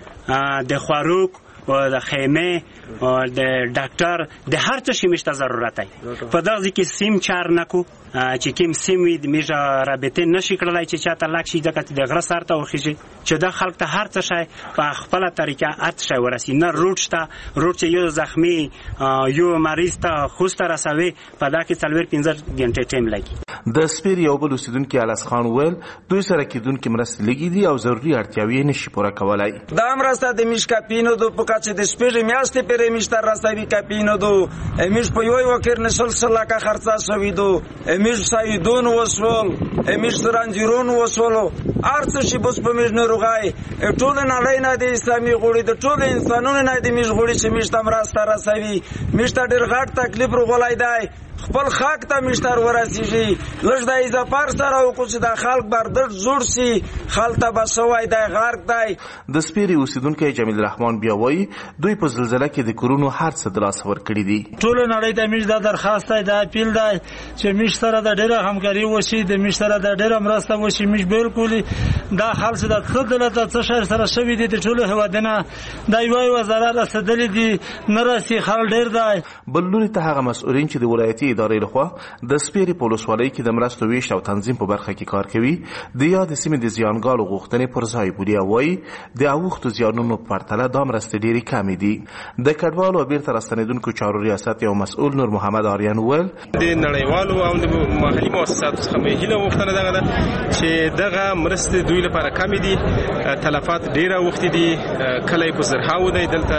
د خواروک و د خیمه و د ډاکټر د هر څه شي مشته ضرورت دی. په دغه کې سیم چار نکو چې کوم سیم وي د میجا رابطه نشي کړلای چې چاته لاک شي ځکه د غره سره ته وخیږي چې د خلک ته هر څه شي په خپل طریقه ات شي ورسي. نه روټ شته، روټ چې یو زخمی یو مریض ته خوسته رسوي په دا کې څلور پنځه غنټه ټیم لګي.
د سپیر یو بل اوسیدونکي الیاس خان ویل دوی سره کېدونکي مرستې لګي دي او ضروري اړتیاوې نشي پوره کولای.
دا مرسته د میشکا پینو دو په کچې د سپیر میاشتې پرې میشتر راستوي کپینو دو امیش په یو وکر نسل سلاکه خرڅا شوی دو امیش سایدون وسول امیش رانجیرون وسولو ارڅ شي بس په میش نه روغای ټول نړۍ نه د اسلامي غوړي د ټول انسانونو نه د میش غوړي چې میشتم راسته راسوي میشته ډېر غټ تکلیف روغلای دی خپل خاک ته مشتر ورسیږي لږ د اضافار سره وکړو چې د خلک برداشت زوړ سي خلته بسوای د غرق دی.
د سپیرې اوسیدونکي جمیل الرحمن بیا وایي دوی په زلزلې کې د کورونو هر څه د لاس ورکړي دي.
ټول نړۍ ته میش دا درخواست دی دا اپیل دی چې میش سره د ډېره همکاري وشي د میش سره د ډېره مرسته وشي. میش بالکل دا حال چې د خدله ته څه شر سره شوی دي د ټول هوادنه دا یو وزارت رسیدلې دي نه راسي خل ډېر دی.
بل لوري ته هغه مسؤلین چې د ولایتي ادارې لخوا د سپیرې په ولسوالۍ کې د مرستو ویش او تنظیم په برخه کې کار کوي د یاد سیمې د زیانګالو غوښتنې پر ځای بولي او وایي د اوښتو زیانونو په پرتله دا مرستې ډېرې کمې دي. د کډوالو او بیرته راستنېدونکو چارو ریاست یو مسؤل نور محمد آریان وویل
د نړیوالو او د محلي مؤسساتو څخه مې هیله غوښتنه دغه ده چې دغه مرستې دوی لپاره کمې دي، تلفات ډېره اوښتې دي، کله یې په زرهاو دی دلته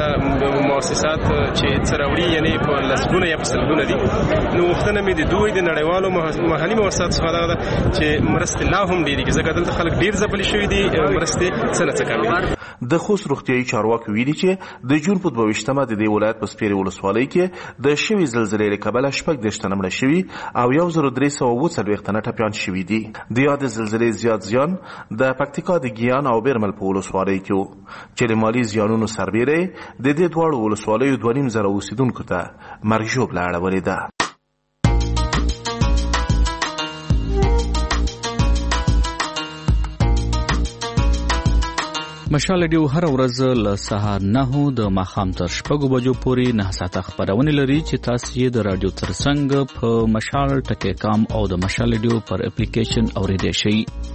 مؤسسات چې څه راوړي یعنې په لسګونه یا په سلګونه دي. نو غوښتنه مې د دوی د نړیوالو محلي مؤسساتو څخه دغه ده چې مرستې لا هم ډېرېږي ځکه دلته خلک ډېر ځپلي شوي دي، مرستې څه نه څه کمې دي.
د خوست روغتیایي چارواکو ویلي چې د جون په دوه ویشتمه د دې ولایت په سپیرې ولسوالۍ کې د شوي زلزلې له کبله شپږ دېرش تنه مړه شوي او یو زر درې سوه اووه څلوېښت تنه ټپیان شوي دي. د یادې زلزلې زیات زیان د پکتیکا د ګیان او بیرمل په ولسوالۍ کې و چې له مالي زیانونو سربیره د دې دواړو ولسوالیو دوه نیم زره اوسیدونکو ته مرګ ژوبله اړولې ده.
مشال رادیو هر ورځ له سهار نهو د ماښام تر شپږو بجو پورې نه ساعته خبرونه لري چې تاسو یې د رادیو ترڅنګ په مشال ټکی کام او د مشال رادیو پر اپلیکیشن اوریدئ شئ.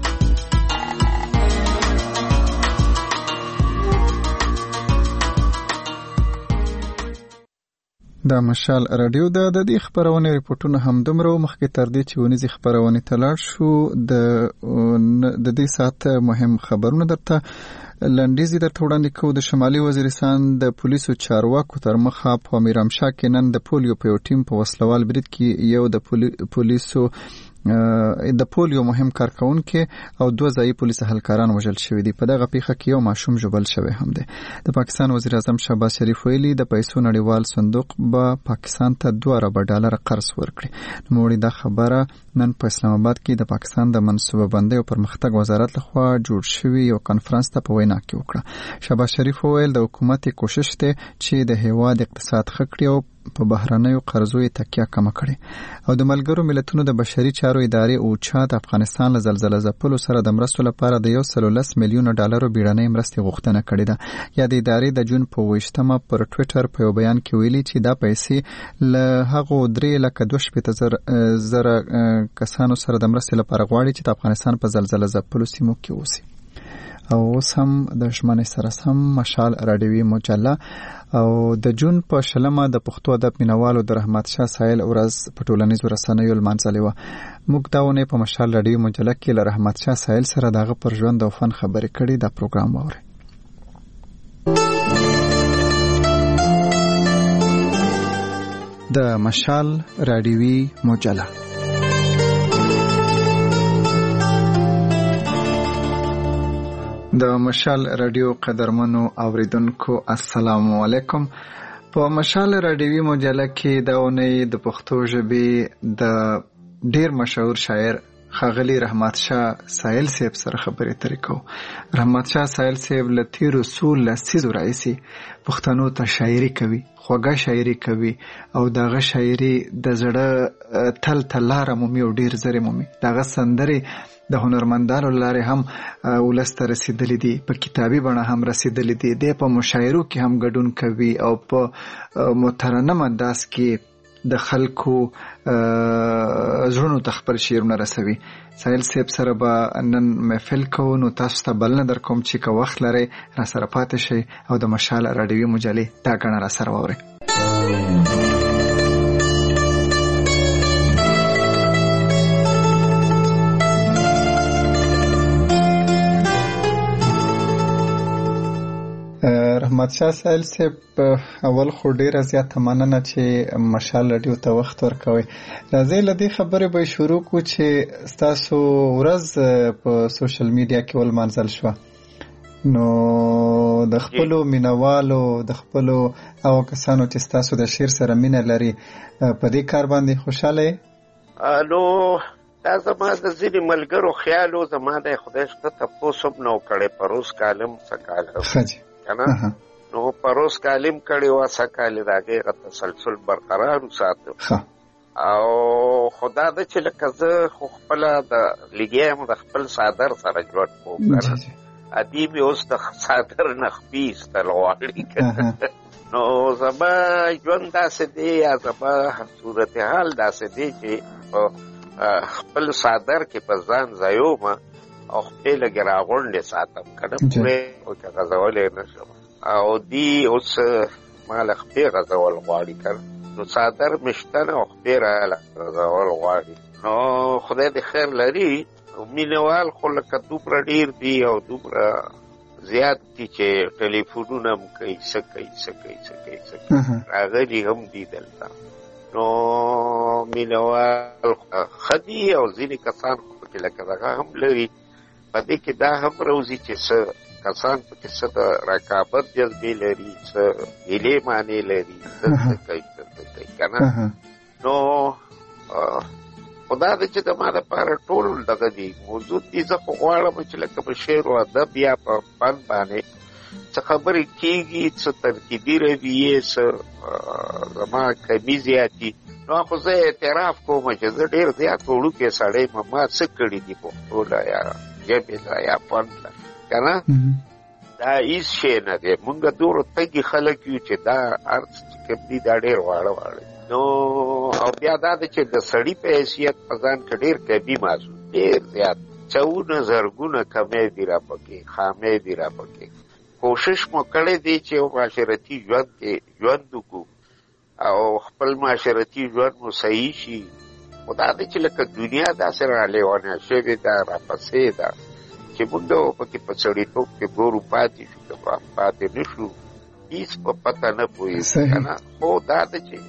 دا مشال رادیو د د دې خبرونه ریپورتونه هم دومره مخکې تر دې چې ونیزي خبرونه تلاړ شو د د دې ساعت مهم خبرونه درته لنډیزي درته وړاندې کوو. د شمالي وزیرستان د پولیسو چارواکو تر مخه په میرامشاه کې نن د پولیو په یو ټیم په وسلوال برید کې یو د پولیسو د پولیو مهم کارکونکو او دوه ځایي پولیس اهلکاران وژل شوي دي. په دغه پیښه کې یو ماشوم ژوبل شوی هم دی. د پاکستان وزیر اعظم شهباز شریف ویلي د پیسو نړیوال صندوق به پاکستان ته دوه اربه ډالر قرض ورکړي. نوموړي دا خبره نن په اسلام آباد کې د پاکستان د منصوبه بندۍ او پرمختګ وزارت لخوا جوړ شوی یو کانفرنس ته په وینا کې وکړه. شهباز شریف وویل د حکومت کوشش دی چې د هیواد اقتصاد ښه کړي او په بهرنیو قرضو یې تکیه کمه کړي. او د ملګرو ملتونو د بشري چارو ادارې اوچا د افغانستان له زلزلې ځپلو سره د مرستو لپاره د یو سل لس میلیونه ډالرو بیړنۍ مرستې غوښتنه کړې ده. یا د ادارې د جون په ویشتمه پر ټویټر په یو بیان کې ویلي چې دا پیسې له هغو درې لکه دوه شپېته زره زره کسانو سره د مرستې لپاره غواړي چې د افغانستان په زلزلې ځپلو سیمو کې اوسي. او اوس هم د ژمنې سره سم مشال راډیوي مجله او د جون په شلمه د پښتو ادب مینوالو د رحمت شاه سایل ورځ په ټولنیزو رسنیو لمانځلې وه. موږ دا ونې په مشال راډیوي مجله کې له رحمت شاه سایل سره دغه پر ژوند او فن خبرې کړي. دا پروګرام واورئ. د مشال راډیوي مجله د مشال رادیو قدرمنو اوریدونکو السلام علیکم. په مشال رادیوي مجله کې د اونۍ د پښتو ژبې د ډیر مشهور شاعر ښاغلي رحمت شاه سایل صاحب سره خبرې اترې کوو. رحمت شاه سایل صاحب له تیرو څو لسیزو راهیسې پښتنو ته شاعري کوي، خوږه شاعري کوي او دغه شاعري د زړه تل تلاره مومي او ډیر زر مومي. دغه سندرې د هنرمندانو لارې هم ولسته رسیدلې دي، په کتابي بڼه هم رسیدلې دي. د په مشاعرو کې هم ګډون کوي او په مترنم انداز کې د خلکو زړونو ته خپل شعرونه رسوي. سایل صاحب سره به نن محفل کوو، نو تاسو ته بلنه در کوم چې که وخت لرئ را سره پاتې شئ او د مشال راډیوي مجلې دا ګڼه را سره واورئ. رحمت شاه سایل صاحب اول خو ډیره زیاته مننه چې مشال راډیو ته وخت ورکوئ. راځئ له دې خبرې به شروع کړو چې ستاسو ورځ په سوشل میډیا کې ولمانځل شوه، نو د خپلو مینوالو د خپلو هغو کسانو چې ستاسو د شعر سره مینه لري په دې کار باندې خوشحاله یې؟
نو دا زما د ځینې ملګرو خیال و، زما د خدای څخه تپوس هم نه و کړی. پروس کالم څه کال کنه نو پروس کالم کړي وا سکاله داګه غ تسلسل برقرار وساتو. او خدا د چې لکه زه خو خپل د لګیم د خپل صادر سره جوړ کوم ادیب اوس د صادر نخبیس تلواړي. نو زما ژوند داسې دی یا زما صورتحال داسې دی چې خپل صادر کې په ځان ځایوم او خپل ګراغونډه ساتم کنه پوره او غزولې نشم او دی اوس مال خپل غزول غواړي کړ نو صادر مشتنه او خپل غزول غواړي. نو خدای دې خیر لري. مینوال خو لکه دومره ډیر دی او دومره زیات دي چې ټلیفونونه هم کوي څه کوي څه کوي څه کوي څه کوي راغلي هم دي دلته. نو مینوال خدي او ځینې کسان خو لکه دغه هم لري په دې کې دا هم راوځي چې څه کسان په کې څه د رقابت جذبې لري، څه هیلې معنی لري، څه کوي څه کوي کنه. نو خدا دې چې د ما دپاره ټول دغه دي موجود دي. زه خو غواړم چې لکه په شعر او ادب یا په فن باندې څه خبرې کېږي، څه تنقیدي رویې، څه زما کمي زیاتي. نو خو زه اعتراف کوم چې زه ډېر زیات وړوکی سړی یم، ما څه کړي دي پښتو له یا ژبې له یا فن له که نه. دا هېڅ شی نه دی. مونږ دومره تږي خلک یو چې دا هر څه چې کوم دي دا ډېر واړه واړه. نو او بیا دا ده چې د سړي په حیثیت په ځان کې ډېر کمي محسوس، ډېر زیات څونه زرګونه کمی دي را پکې، خامې دي را پکې. کوشش مو کړی دی چې یو معاشرتي ژوند کې ژوند وکړو او خپل معاشرتي ژوند مو صحیح شي. خو دا ده چې لکه دنیا داسې را لیوانه شوې ده، را پسې ده چې موږ پکې په سړیتوب کې ګورو پاتې شو که پاتې نه شو هېڅ په پته نه پوهېږو که نه. خو دا ده چې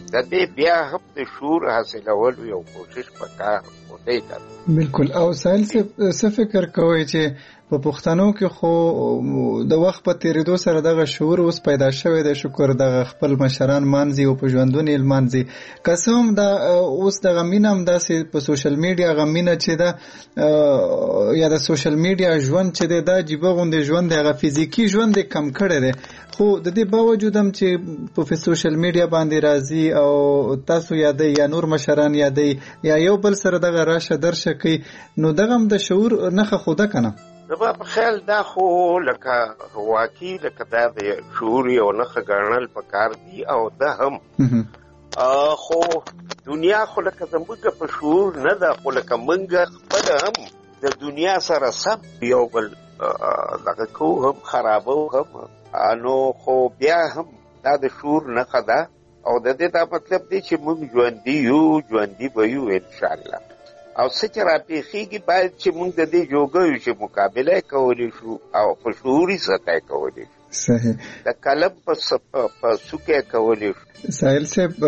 د دې بیا هم د شعور حاصلولو یو کوشش پکار دی.
بالکل. او سایل څه فکر کوئ چې په پښتنو کې خو د وخت په تیریدو سره دغه شعور اوس پیدا شوی دی، شکر دغه خپل مشران مانځي او په ژوندون یې لمانځي، که څه هم دا اوس دغه مینه هم داسې په سوشل میډیا هغه مینه چې ده یا د سوشل میډیا ژوند چې دی دا عجیبه غوندې ژوند دی، هغه فزیکي ژوند یې کم کړی دی، خو د دې باوجود هم چې په سوشل میډیا باندې راځي او تاسو یادوي یا نور مشران یادوي یا یو بل سره دغه راشه درشه کوي، نو دغه هم د شعور نښه خو ده که نه؟
زما په خیال دا خو لکه واقعي لکه دا د شعور یو نښه ګڼل پکار دي، او ده هم خو دنیا خو لکه زموږ په شعور نه ده، خو لکه موږ خپله هم د دنیا سره سم یو بل دغه کوو هم خرابو هم، نو خو بیا هم دا د شعور نښه ده، او د دې دا مطلب دی چې موږ ژوندي یو، ژوندي به یو انشاءالله. او څه چې راپېښېږي باید چې موږ د دې جوګه یو چې مقابله یې کولی شو او په شعوري سطح یې کولی شو،
صحیح
د قلم په څوکه یې کولی شو.
سایل صاحب،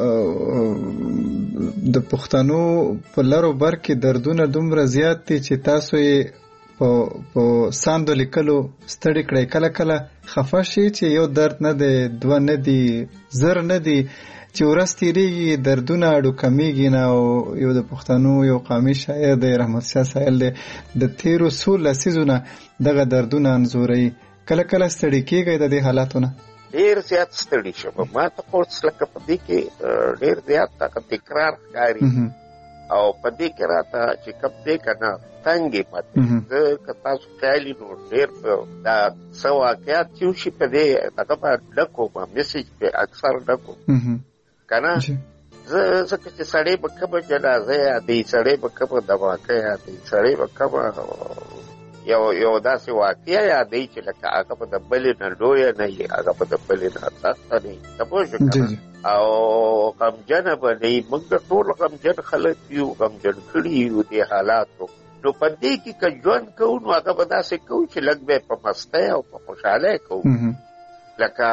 د پښتنو په لر او بر کې دردونه دومره زیات دي چې تاسو یې په ساندو لیکلو ستړي کړئ، کله کله خفه شي چې یو درد نه دی، دوه نه دي، زر نه دي، چې ورځ تېرېږي دردونه اړو کمیږي نه. او یو د پښتنو یو قامي شاعر دی رحمت شاه سایل دی، د تېرو څو لسیزو نه دغه دردونه انځوروي، کله کله ستړي کېږئ د دې حالاتو نه؟
ډېر زیات ستړي شوم، ما ته خو لکه په دې کې ډېر زیات هغه تکرار ښکاري، او په دې کې راته چې کوم دی که نه تنګ یې پاتې. زه که تاسو خیال وي نو ډېر دا څه واقعات چې وشي په دې هغه به ډک وم، میسج پې اکثر ډک وم که نه. زه ځکه چې سړی به کومه جنازه یادوي، سړی به کومه دماکه یادوي، سړی به کومه یو یو داسې واقعه یادوي چې لکه هغه به د بلې نه لویه نه وي، هغه به د بلې نه سخته نه وي، ته پوه شو که نه؟ او غمجنه به نه وي. موږ ټول غمجن خلک یو، غمجن کړي یو دې حالاتو، نو په دې کې که ژوند کوو نو هغه به داسې کوو چې لږ به یې په مستۍ او په خوشحالۍ کوو، لکه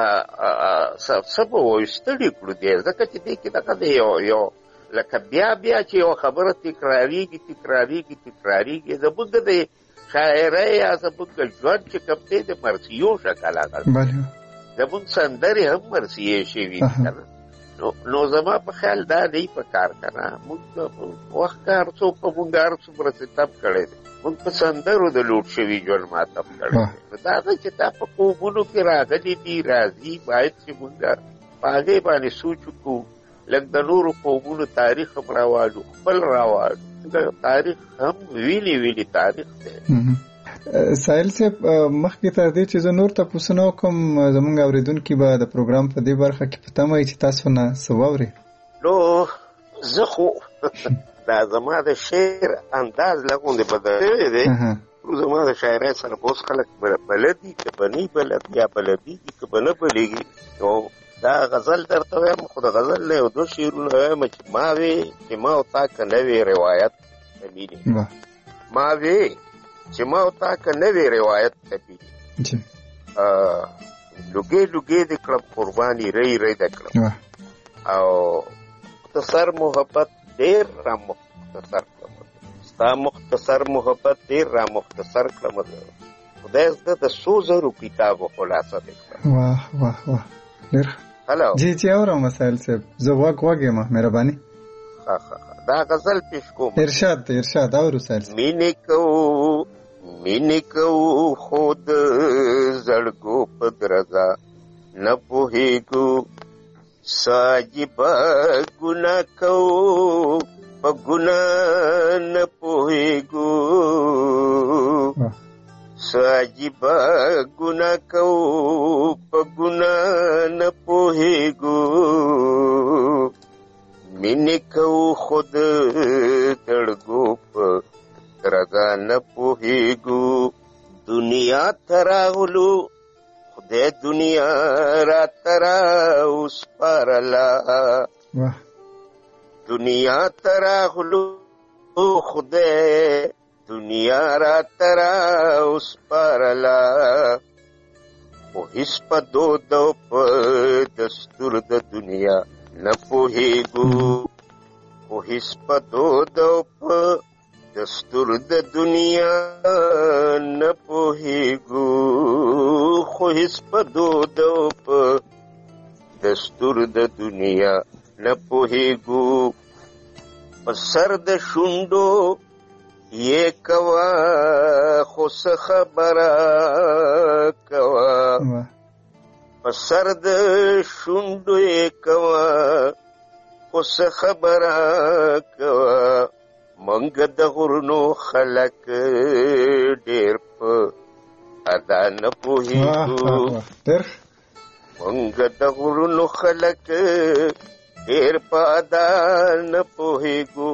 څه به وایو ستړي کړو دی، ځکه چې دې کې دغه دی یو یو لکه بیا بیا چې یو خبره تکرارېږي تکرارېږي تکرارېږي. زموږ د شاعرۍ یا زموږ ژوند چې کوم دی د مرثیو شکل هغه، زموږ سندرې هم مرثیې شوي که نه. نو زما په خیال دا دی په کار که نه، موږ وخت که هر څوک په موږ هر څومره ستم کړی دی، موږ په سندرو د لوټ شوي ژوند ماتم کړی دی. دا ده چې دا په خوبونو کې راغلي دي، راځي، باید چې موږ په هغې باندې سوچ وکړو، لږ د نورو قومونو تاریخ هم راوالو، خپل راوالو، تاریخ هم ویلي ویلي تاریخ دی.
سایل صاحب، مخکې تر دې چې زه نور تپوسونه وکړم، زموږ اورېدونکي به د پروګرام په دې برخه کې په تمه وي چې تاسو نه څه واوري.
نو زه خو دا زما د شعر انداز لږ غوندې بدل شوی دی، زما د شاعرۍ سره به اوس خلک بلد دي که به نه بلد یا بلدېږي که به نه بلېږي. نو دا غزل درته وایم، خو د غزل نه یو دوه شعرونه وایم چې ما وې چې ما او تا که نه وې روایت تبینې، ما وې چې ما او تا که نه وې روایت تبینې، لوګې لوګې دې کړم قرباني رۍ رۍ دې کړم، او مختصر محبت ډېر را مختصر کړم، ستا مختصر محبت ډېر را مختصر کړم، خدای زده د څو زرو کتابو خلاصه دې کړم.
واه واه واه، ډېر
هلو
جی جی اورم مسایل صاحب، زه غوږ غوږ یم، مهرباني.
ښه ښه دا غزل پیش کوم.
ارشاد دی، ارشاد اورو سایل صاحب.
مینې کوو مینې کوو خو د زړګو په درزا نه پوهېږو، ساجبه ګناه کوو په ګناه نه پوهېږو، ساجبه ګناه کوو په ګناه نه پوهېږو، مینې کوو خو د زړګو په رضا نه پوهېږو. دنیا ته راغلو خدای دنیا راته راوسپارله، دنیا ته راغلو خدای دنیا راته راوسپارله، خو هېڅ په دود او په دستور د دنیا نه پوهیږو خو هیڅ په دود او په دستور د دنیا نه پوهیږو خو هیڅ په دود او په دستور د دنیا نه پوهیږو په سر د شونډو یې کوا خو څه خبره کوا په سر د شونډو یې کوا خو څه خبره کوا منګ د غرونو خلک ډېر په ادا نه پوهیږو منګ د غرونو خلک ډېر په ادا نه پوهیږو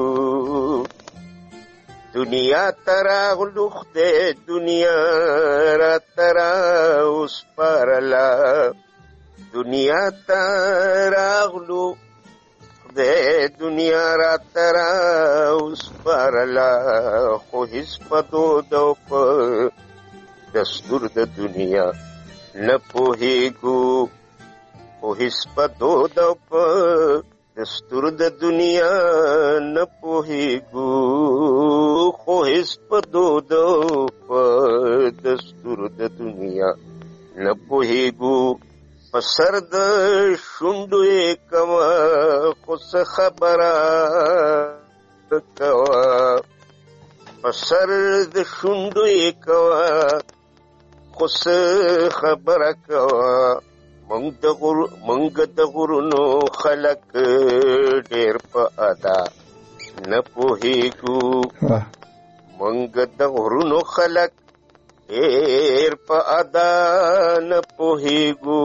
دنیا تراغلو خدای دنیا را ترا اوس پرلا دنیا تراغلو خدای دنیا را ترا اوس پرلا خو هیڅ په دود او په دستور د دنیا نه پوهیږو خو هیڅ په دود او په دستور د دنیا نه پوهیږو خو هیڅ په دود او په دستور د دنیا نه پوهیږو په سر د شونډو یې کوا خو څه خبره کوا په سر د شونډو یې کوا خو څه خبره کوا منګ د غرونو خلک ډېر په ادا نه پوهیږو منګ د غرونو خلک ډېر په ادا نه پوهیږو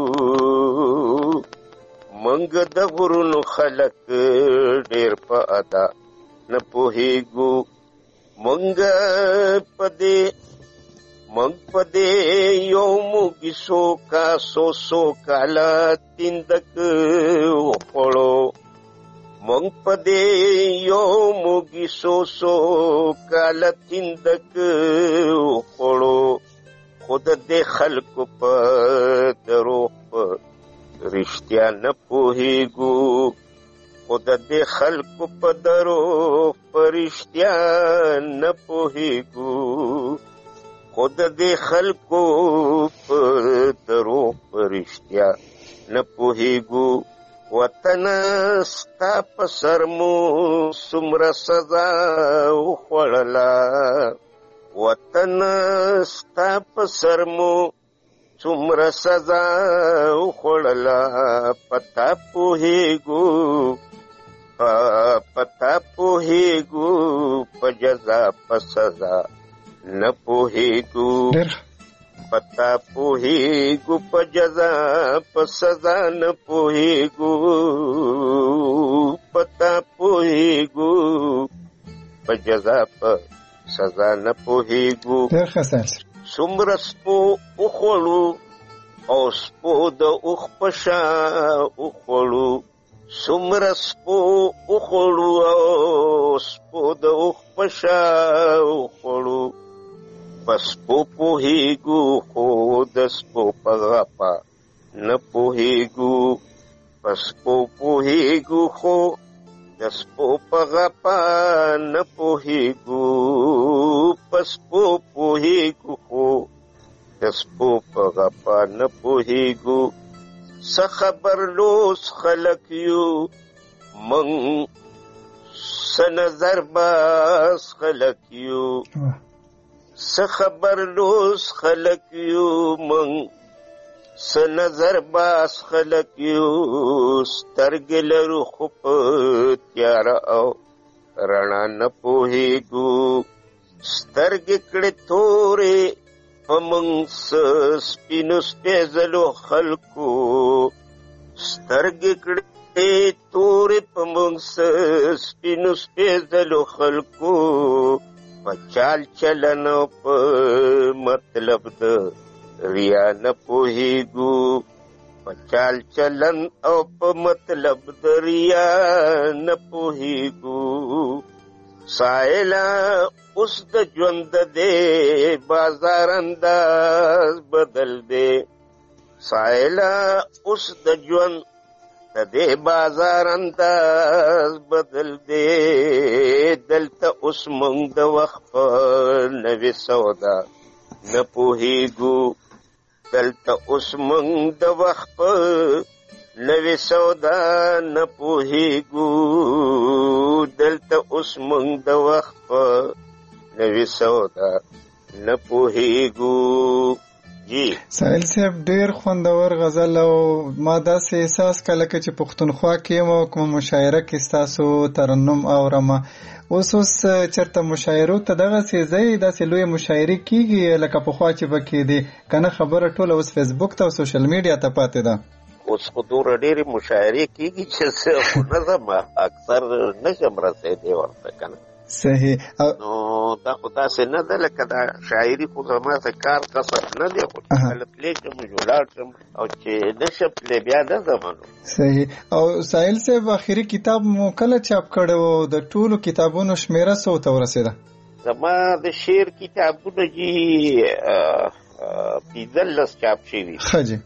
منګ د غرونو خلک ډېر په ادا نه پوهیږو منګ په دې منګ په دې یو موږي سو کا سو سو کاله تیندک وخوړو منګ په دې یو موږي سو سو کاله تیندک وخوړو خود دې خلکو په دروغ په رښتیا نه پوهیږو خود دې خلکو په دروغ په رښتیا نه پوهیږو خود دې خلکو په دروغ په رښتیا نه پوهیږو وطن ستا په سر مو څومره سزا وخوړله وطن ستا په سر مو څومره سزا وخوړله پتا پوهیږو پتا پوهیږو په جزا په سزا نه پوهیږو پتا پوهیږو په جزا په سزا نه پوهیږو پتا پوهیږو په جزا په سزا نه پوهیږو څومره سپو وخوړو او سپو د اوښ په شا وخوړو څومره سپو وخوړو او سپو د اوښ په شا وخوړو په سپو پوهیږو خو د سپو په غپا نه پوهیږو په سپو پوهیږو خو د سپو په غپا نه پوهیږو په سپو پوهیږو خو د سپو په غپا نه پوهیږو څه خبر لوس خلک یو موږ څه نظر باز خلک یو څه خبر لوس خلک یو موږ څه نظر باز خلک یو سترګې لرو خو په تیاره او رڼا نه پوهیږو سترګې کړې تورې په موږ سپینو سپېځلو خلکو سترګې کړې تورې په موږ سپینو سپېځلو خلکو په چال چلن او په مطلب د ریا نه پوهیږو په چال چلن او په مطلب د ریا نه پوهیږو سائله اوس د ژوند دې بازار انداز بدل دې سائله اوس د ژوند د دې بازار انداز بدل دی دلته اوس موږ د وخت په نوې سودا نه پوهېږو دلته اوس موږ د وخت په نوې سودا نه پوهېږو دلته اوس موږ د وخت په نوې سودا نه پوهېږو. جی
سائل صاحب ډیر خوندور غزل او ما داسې احساس کله چې پښتونخوا کې مو کوم مشاعره کې ستاسو ترنم اورم اوس اوس چرته مشاعرو ته دغه ځای داسې لوی مشاعرې کیږي لکه پخوا چې پکې دي کنه خبره ټوله اوس فیسبوک ته او سوشل میډیا ته پاتې ده.
اوس خو دومره ډېرې مشاعرې کیږي چې زه خو نه ځم اکثر نشم رسېدی ورته کنه.
صحیح.
نو دا خو داسې نه ده لکه دا شاعري خو زما څه کار کسب نه دی خو کله پلی کړم ولاړ شم او چې نشم پلی بیا نه ځم نو.
صحیح. او سائل صاحب اخري کتاب مو کله چاپ کړی و د ټولو کتابونو شمیره څو ته ورسېده؟
زما د شعر کتابونه جي پنځلس چاپ شوي.
ښه جي.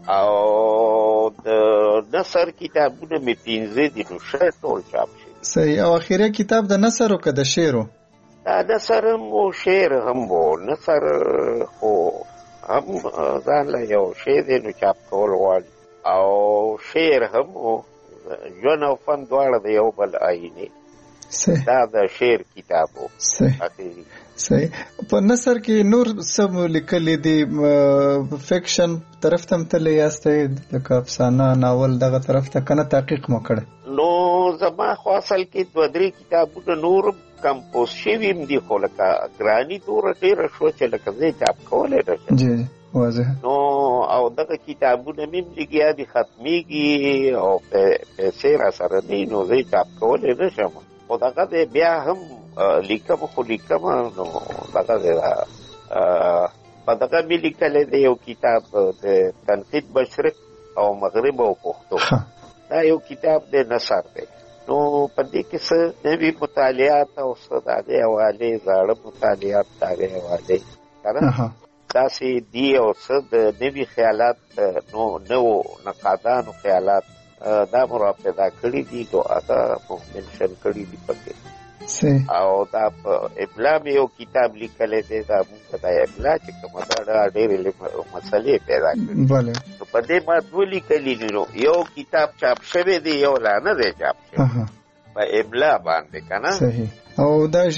او د نثر کتابونه مې پنځه دي نو ښه ټول چاپ شوي.
صحیح. او اخیری کتاب د نثر او که د شعر و؟
دا نثر هم و شعر هم و. نثر خو هم ځان له یو شی دی نو چاپ کول غواړي او شعر هم و. ژوند او فن دواړه د یو بل آینې. دا د شعر کتاب و.
صحیح. صحیح. په نثر کې نور څه مو لیکلي دي؟ فکشن طرف ته هم تللی یاستئ لکه افسانه ناول دغه طرف ته کنه تحقیق مو کړی؟
نو زما خو اصل کې دوه درې کتابونه نور کمپوز شوي هم دي خو لکه ګراني دوره ډېره شوه چې لکه زه یې چاپ کولی نه شم.
جی واضح.
نو او دغه کتابونه مې هم لګیا دي ختمیږي او پیسې را سره نه نو زه یې چاپ کولی نه شم خو دغه دی بیا هم لیکم خو لیکم نو دغه دی په دغه مې لیکلی دی یو کتاب د تنقید مشرق او مغرب او پښتو. دا یو کتاب دی نثر دی نو په دې کې څه نوي مطالعات او څه د هغې حوالې زاړه مطالعات د هغې حوالې که نه داسې دي او څه د نوي خیالات نو نوو نقادانو خیالات دا مو را پیدا کړي دي نو هغه مو منشن کړي دي پکې. او دا په ابلا مې یو کتاب لیکلی دی دا مونږ دا ابلا چې کومه دا ډېرې مسلې پیدا کړي نو په دې ما دوه لیکلي دي نو یو کتاب چاپ شوی دی یو لا نه دی چاپ شوی په ابلا باندې که نه.
صحیح. او دا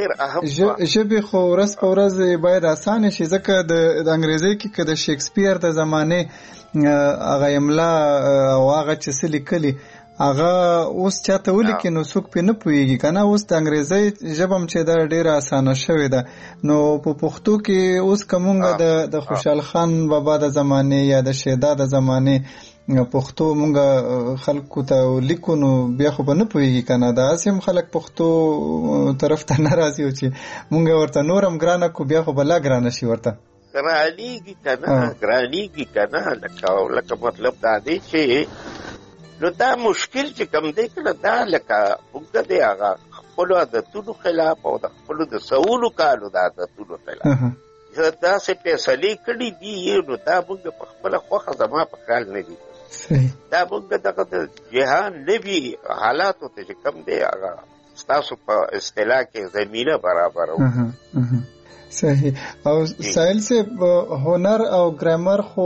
ژبې خو ورځ په ورځ باید اسانه شي ځکه د انګریزي کې که د شیکسپیر د زمانې هغه املا او هغه چې څه لیکلي هغه اوس چاته ولیکي نو څوک پې نه پوهېږي که نه. اوس د انګریزۍ ژبه هم چې دا ډېره اسانه شوې ده نو په پښتو کې اوس که مونږ د خوشحال خان بابا د زمانې یا د شیدا د زمانې پښتو مونږ خلکو ته لیکو نو بیا خو به نه پوهېږي که نه. داسې هم خلک پښتو طرف ته نه راځي چې مونږ ورته نور هم ګرانه کړو بیا خو به لا ګرانه شي ورته.
ګرانېږي که نه ګرانېږي که نه لکه مطلب دا دی چې نو دا مشکل چې کوم دی که نه دا لکه موږ دی هغه خپلو عادتونو خلاف او د خپلو د سوولو کالو د عادتونو خلاف داسې فیصلې کړي دي نو دا موږ په خپله خوښه زما په خیال نه دي. دا موږ دغه د جهان نوي حالاتو ته چې کوم دی هغه ستاسو په اصطلاح کې زمینه برابروو.
صحیح. او سائل صاحب هنر او ګرامر خو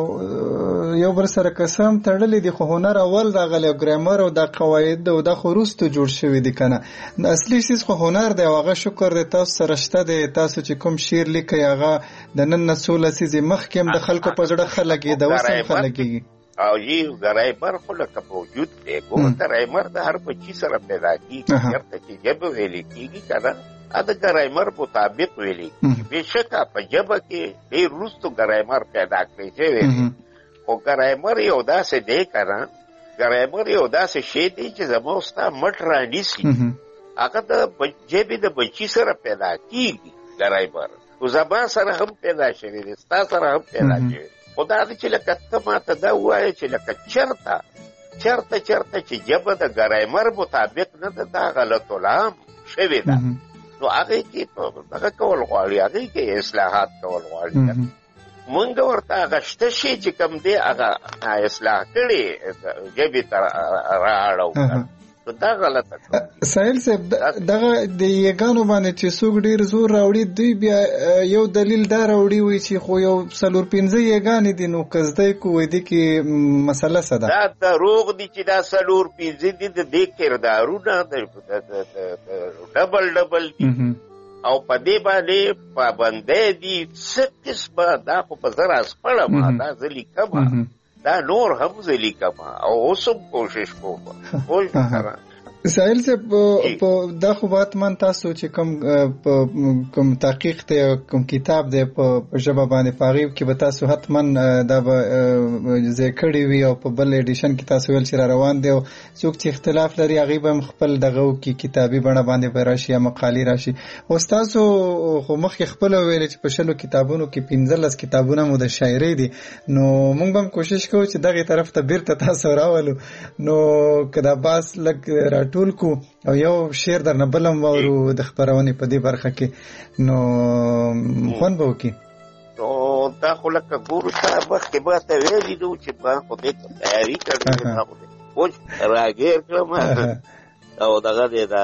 یو بر سره قسم تړلې دي خو هنر اول راغلی او ګرامر او د قواعد او د خو وروسته جوړ شوي دي که نه. اصلي څیز خو هنر دی او هغه شکر دی تاسو سره شته دی. تاسو چې کوم شعر لیکئ هغه د نن نه څو لسیزې مخکې هم د خلکو په زړه ښه لګېده اوس هم ښه لګېږي.
او یي ګرایمر خو لکه موجود دی ګوره ګرایمر د هر بچي سره پیدا کېږي چېرته چې ژبه ویلې کېږي که نه د ګرایمر مطابق ویلې کېږي. بېشکه په ژبه کې ډېر وروستو ګرایمر پیدا کړی شوی دی خو ګرایمر یو داسې دی که نه ګرایمر یو داسې شی دی چې زما او ستا مټ رانیسي هغه د ژبې د بچي سره پیدا کېږي ګرایمر خو زما سره هم پیدا شوی دی ستا سره هم پیدا شوی خو دا دی چې لکه ته ماته دا ووایه چې لکه چېرته چېرته چېرته چې ژبه د ګرایمر مطابق نه ده دا غلط العام شوې ده نو هغې کې هغه کول غواړي هغې کې اصلاحات کول غواړي مونږ ورته غشته شي چې کوم دی هغه اصلاح کړي جبې ته راړو دا غلطه
سایل صاحب دغه د یګانو باندې چې څوک ډیر زور راوړي دوی بیا یو دلیل دا راوړي وي چې خو یو څلور پنځه یګانې دي نو قصدی کو وې دي کې مسله څه ده
دا دروغ دي چې دا څلور پنځه دي د دې کردارونه ډبل ډبل دي او په دې باندې پابندۍ دي څه قسمه دا خو په زر اسپړه ما دا زه لیکمه دا نور هم زه لیکمه او اوس هم کوشش کوم
سایل صاحب دا خو حتمن تاسو چې کوم کوم تحقیق دی کوم کتاب دی په ژبه باندې پاغي کې به تاسو حتمن دا به ذکرې وي او په بل ایډیشن کې تاسو ول چې روان دی او څوک چې اختلاف لري هغه به خپل دغه کې کتابي بڼه باندې به راشي یا مقالي راشي او تاسو خو مخکې خپل ویل چې په شلو کتابونو کې پنځلس کتابونه مو د شاعري دي نو موږ هم کوشش کوو چې دغه طرف ته بیرته تاسو راولو نو کدا باس لګ ټول کو او یو شعر درنه بلم وورو د خبرونه په دې برخه کې نو خون به وکي
نو دا خو لکه ګورو تا مخکې به ته ویلي نو چې ما خو دې تیاری کړې نه خو اوس راګیر کړم او دغه دې دا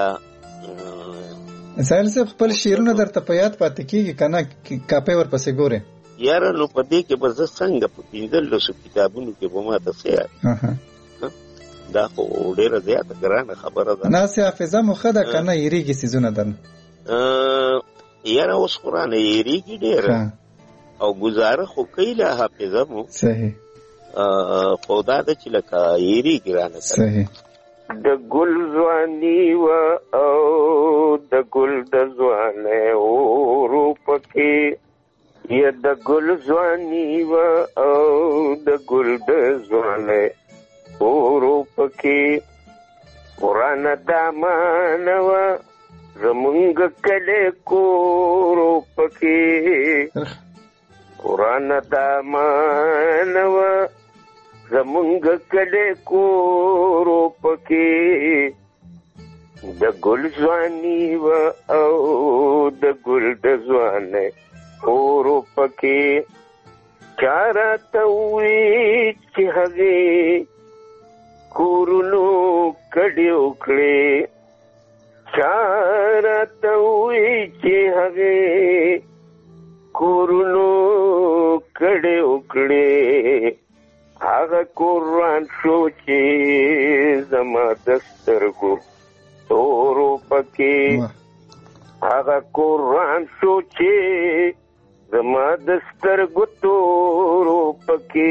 سایل صاحب خپل شعرونه درته په یاد پاتې کیږي کنه کاپه ورپسې ګوره
یاره نو په دې کې به زه څنګه په پنځلسو کتابونو کې به ما ته څه دا خو ډیره زیاته ګرانه خبره ده
ناسې حافظه مو ښه ده که نه هېرېږي څیزونه درنه
یاره اوس خو رانه هېرېږي ډېره او ګزاره خو کوي له حافظه مو
صحیح
خو دا ده چې لکه هېرېږي رانه
صحیح
د ګل ځواني وه او د ګل د ځوانۍ اورو پکې یا د ګل ځواني وه او د ګل د ځوانۍ اورو پکې قرآن دامان وه زمونږ کلی کورو پکې قرآن دامان وه زمونږ کلی کورو پکې د ګل ځواني وه او د ګل د ځوانۍ اورو پکې چا راته وویل چې هغې کورونو کډې وکړې چا راته وویل چې هغې کورونو کډې وکړې هغه قرآن شو چې زما د سترګو تورو پکې هغه قرآن شو چې زما د سترګو تورو پکې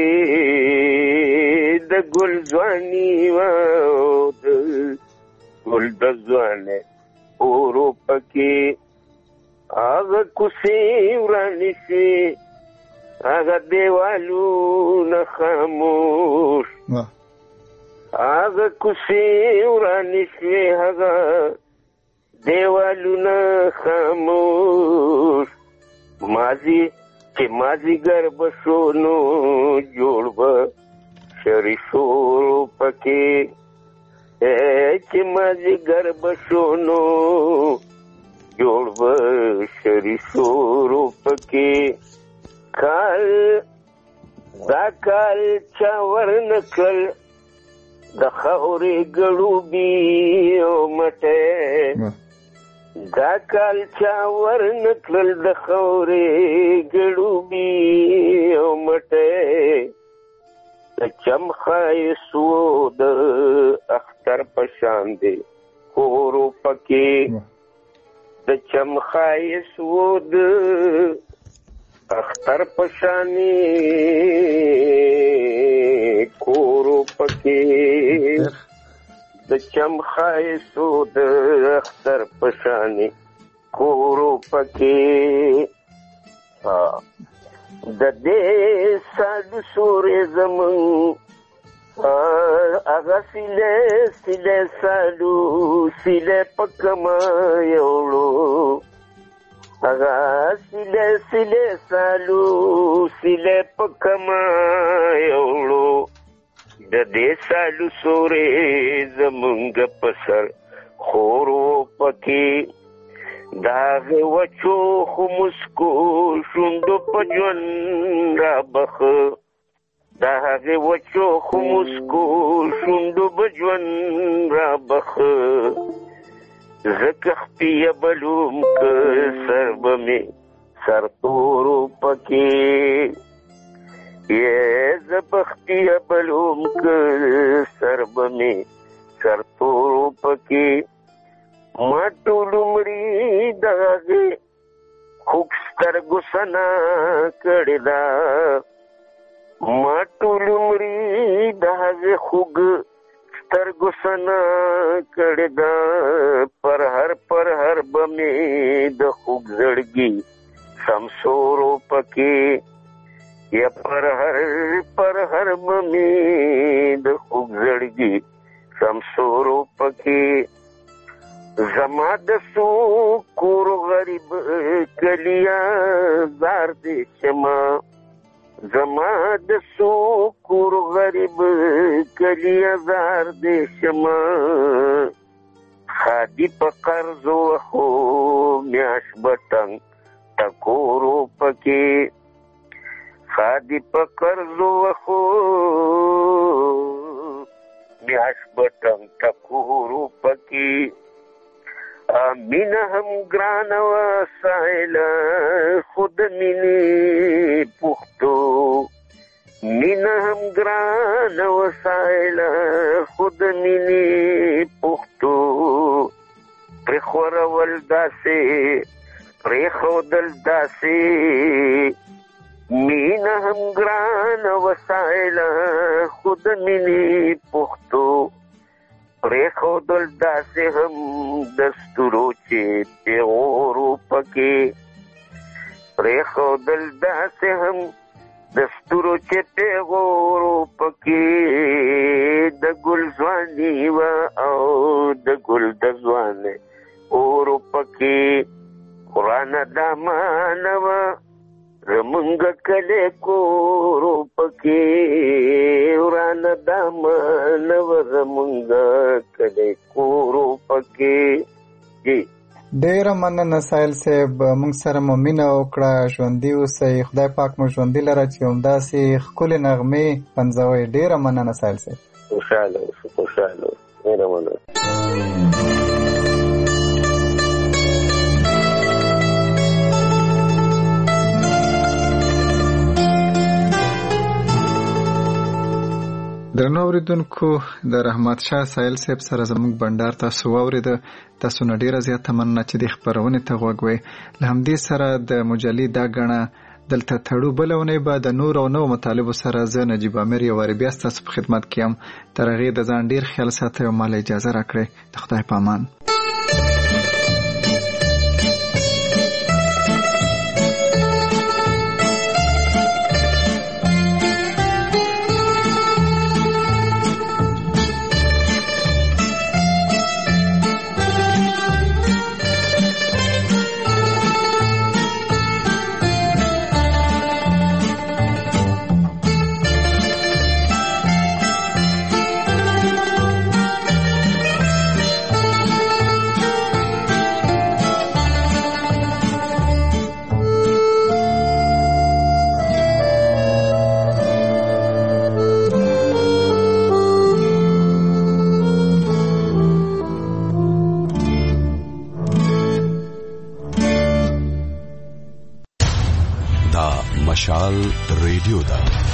د ګل ځواني وه د ګل د ځوانۍ اورو پکې هغه کوڅې ورانې شوې هغه دیوالونه خاموش هغه کوڅې ورانې شوې هغه دیوالونه خاموش مازی چې مازیګر به شو نو جوړ به شری شورو پکې چې مازیګر به شو نو جوړ به شری شورو پکې کال دا کال چا ورنکل د خاورې ګړوبي او مټې دا کال چا ورنکل د خاورې ګړوبي او مټې د چم ښایست و د اختر په شان دی کورو پکې د چم ښایست و د اختر په شانې کورو پکې د چم ښایست و د اختر په شانې کورو پکې د دې ساډو سورې زمون هغه سیلې سیلې ساډو سیلې پکما یوړو هغه سیلې سیلې سالو سیلې پکما یوړو د دې سالو سورې زمونږ په سر خورو پکې داغه وچو خمسکو شوندو پجون را بخ داغه وچو خمسکو شوندو بجون را بخ زکختی بلوم که سربمی سرطورو پکی یہ زبختی بلوم که سربمی سرطورو پکی ما ټولمړي دغه خوکستر ګسنا کړی دا ما ټولمړي دغه خوګ ستر ګسنا کړی دا پر هر پر هر بمې د خوګ زړګي سمسورو پکې یا پر هر پر هر بمې د خوګ زړګي سمسورو پکې زما د سو کور غریب کلیا زار دې شما زما د سو کور غریب کلیا زار دې شما خادي په قرضو خو میاش بټنګ ټکورو پکې خادي په قرضو خو میاش بټنګ ټکورو پکې مینا هم ګران وسایل خود مینی پختو مینا هم ګران وسایل خود مینی پختو پر خورول داسې پر خودل داسې مینا هم ګران وسایل خود مینی پختو پریخو دل داسې هم دستورو چې پیغورو پکې پریخو دل داسې هم دستورو چې پیغورو پکې د ګل ځواني و او د ګل د ځوانۍ اورو پکې قرآن دامان و زمونږ کلی کورو پکې وران دامان و زمونږ کلی کورو پکې جی
ډیره مننه سایل صاحب موږ سره مو مینه وکړه ژوندي اوسئ خدای پاک مو ژوندي لره چې همداسې ښکلې نغمې پنځوئ ډیره مننه سایل صاحب
خوشحاله اوسئ خوشحاله اوسئ ډیره مننه
درنو اوریدونکو د رحمت شاه سایل صاحب سره زموږ بندر تاسو واورید تاسو نه ډیره زیاته مننه چې د خبرونه ته غوږوي له همدې سره د مجلې دا غنه دلته تړو بلونه به د نور او نو مطالب سره زه نجیب امیر یو ور بیا تاسو په خدمت کیم تر هغه د ځان ډیر خیال ساتئ او مال اجازه راکړئ د خدای په امان
مشال ریډیو دا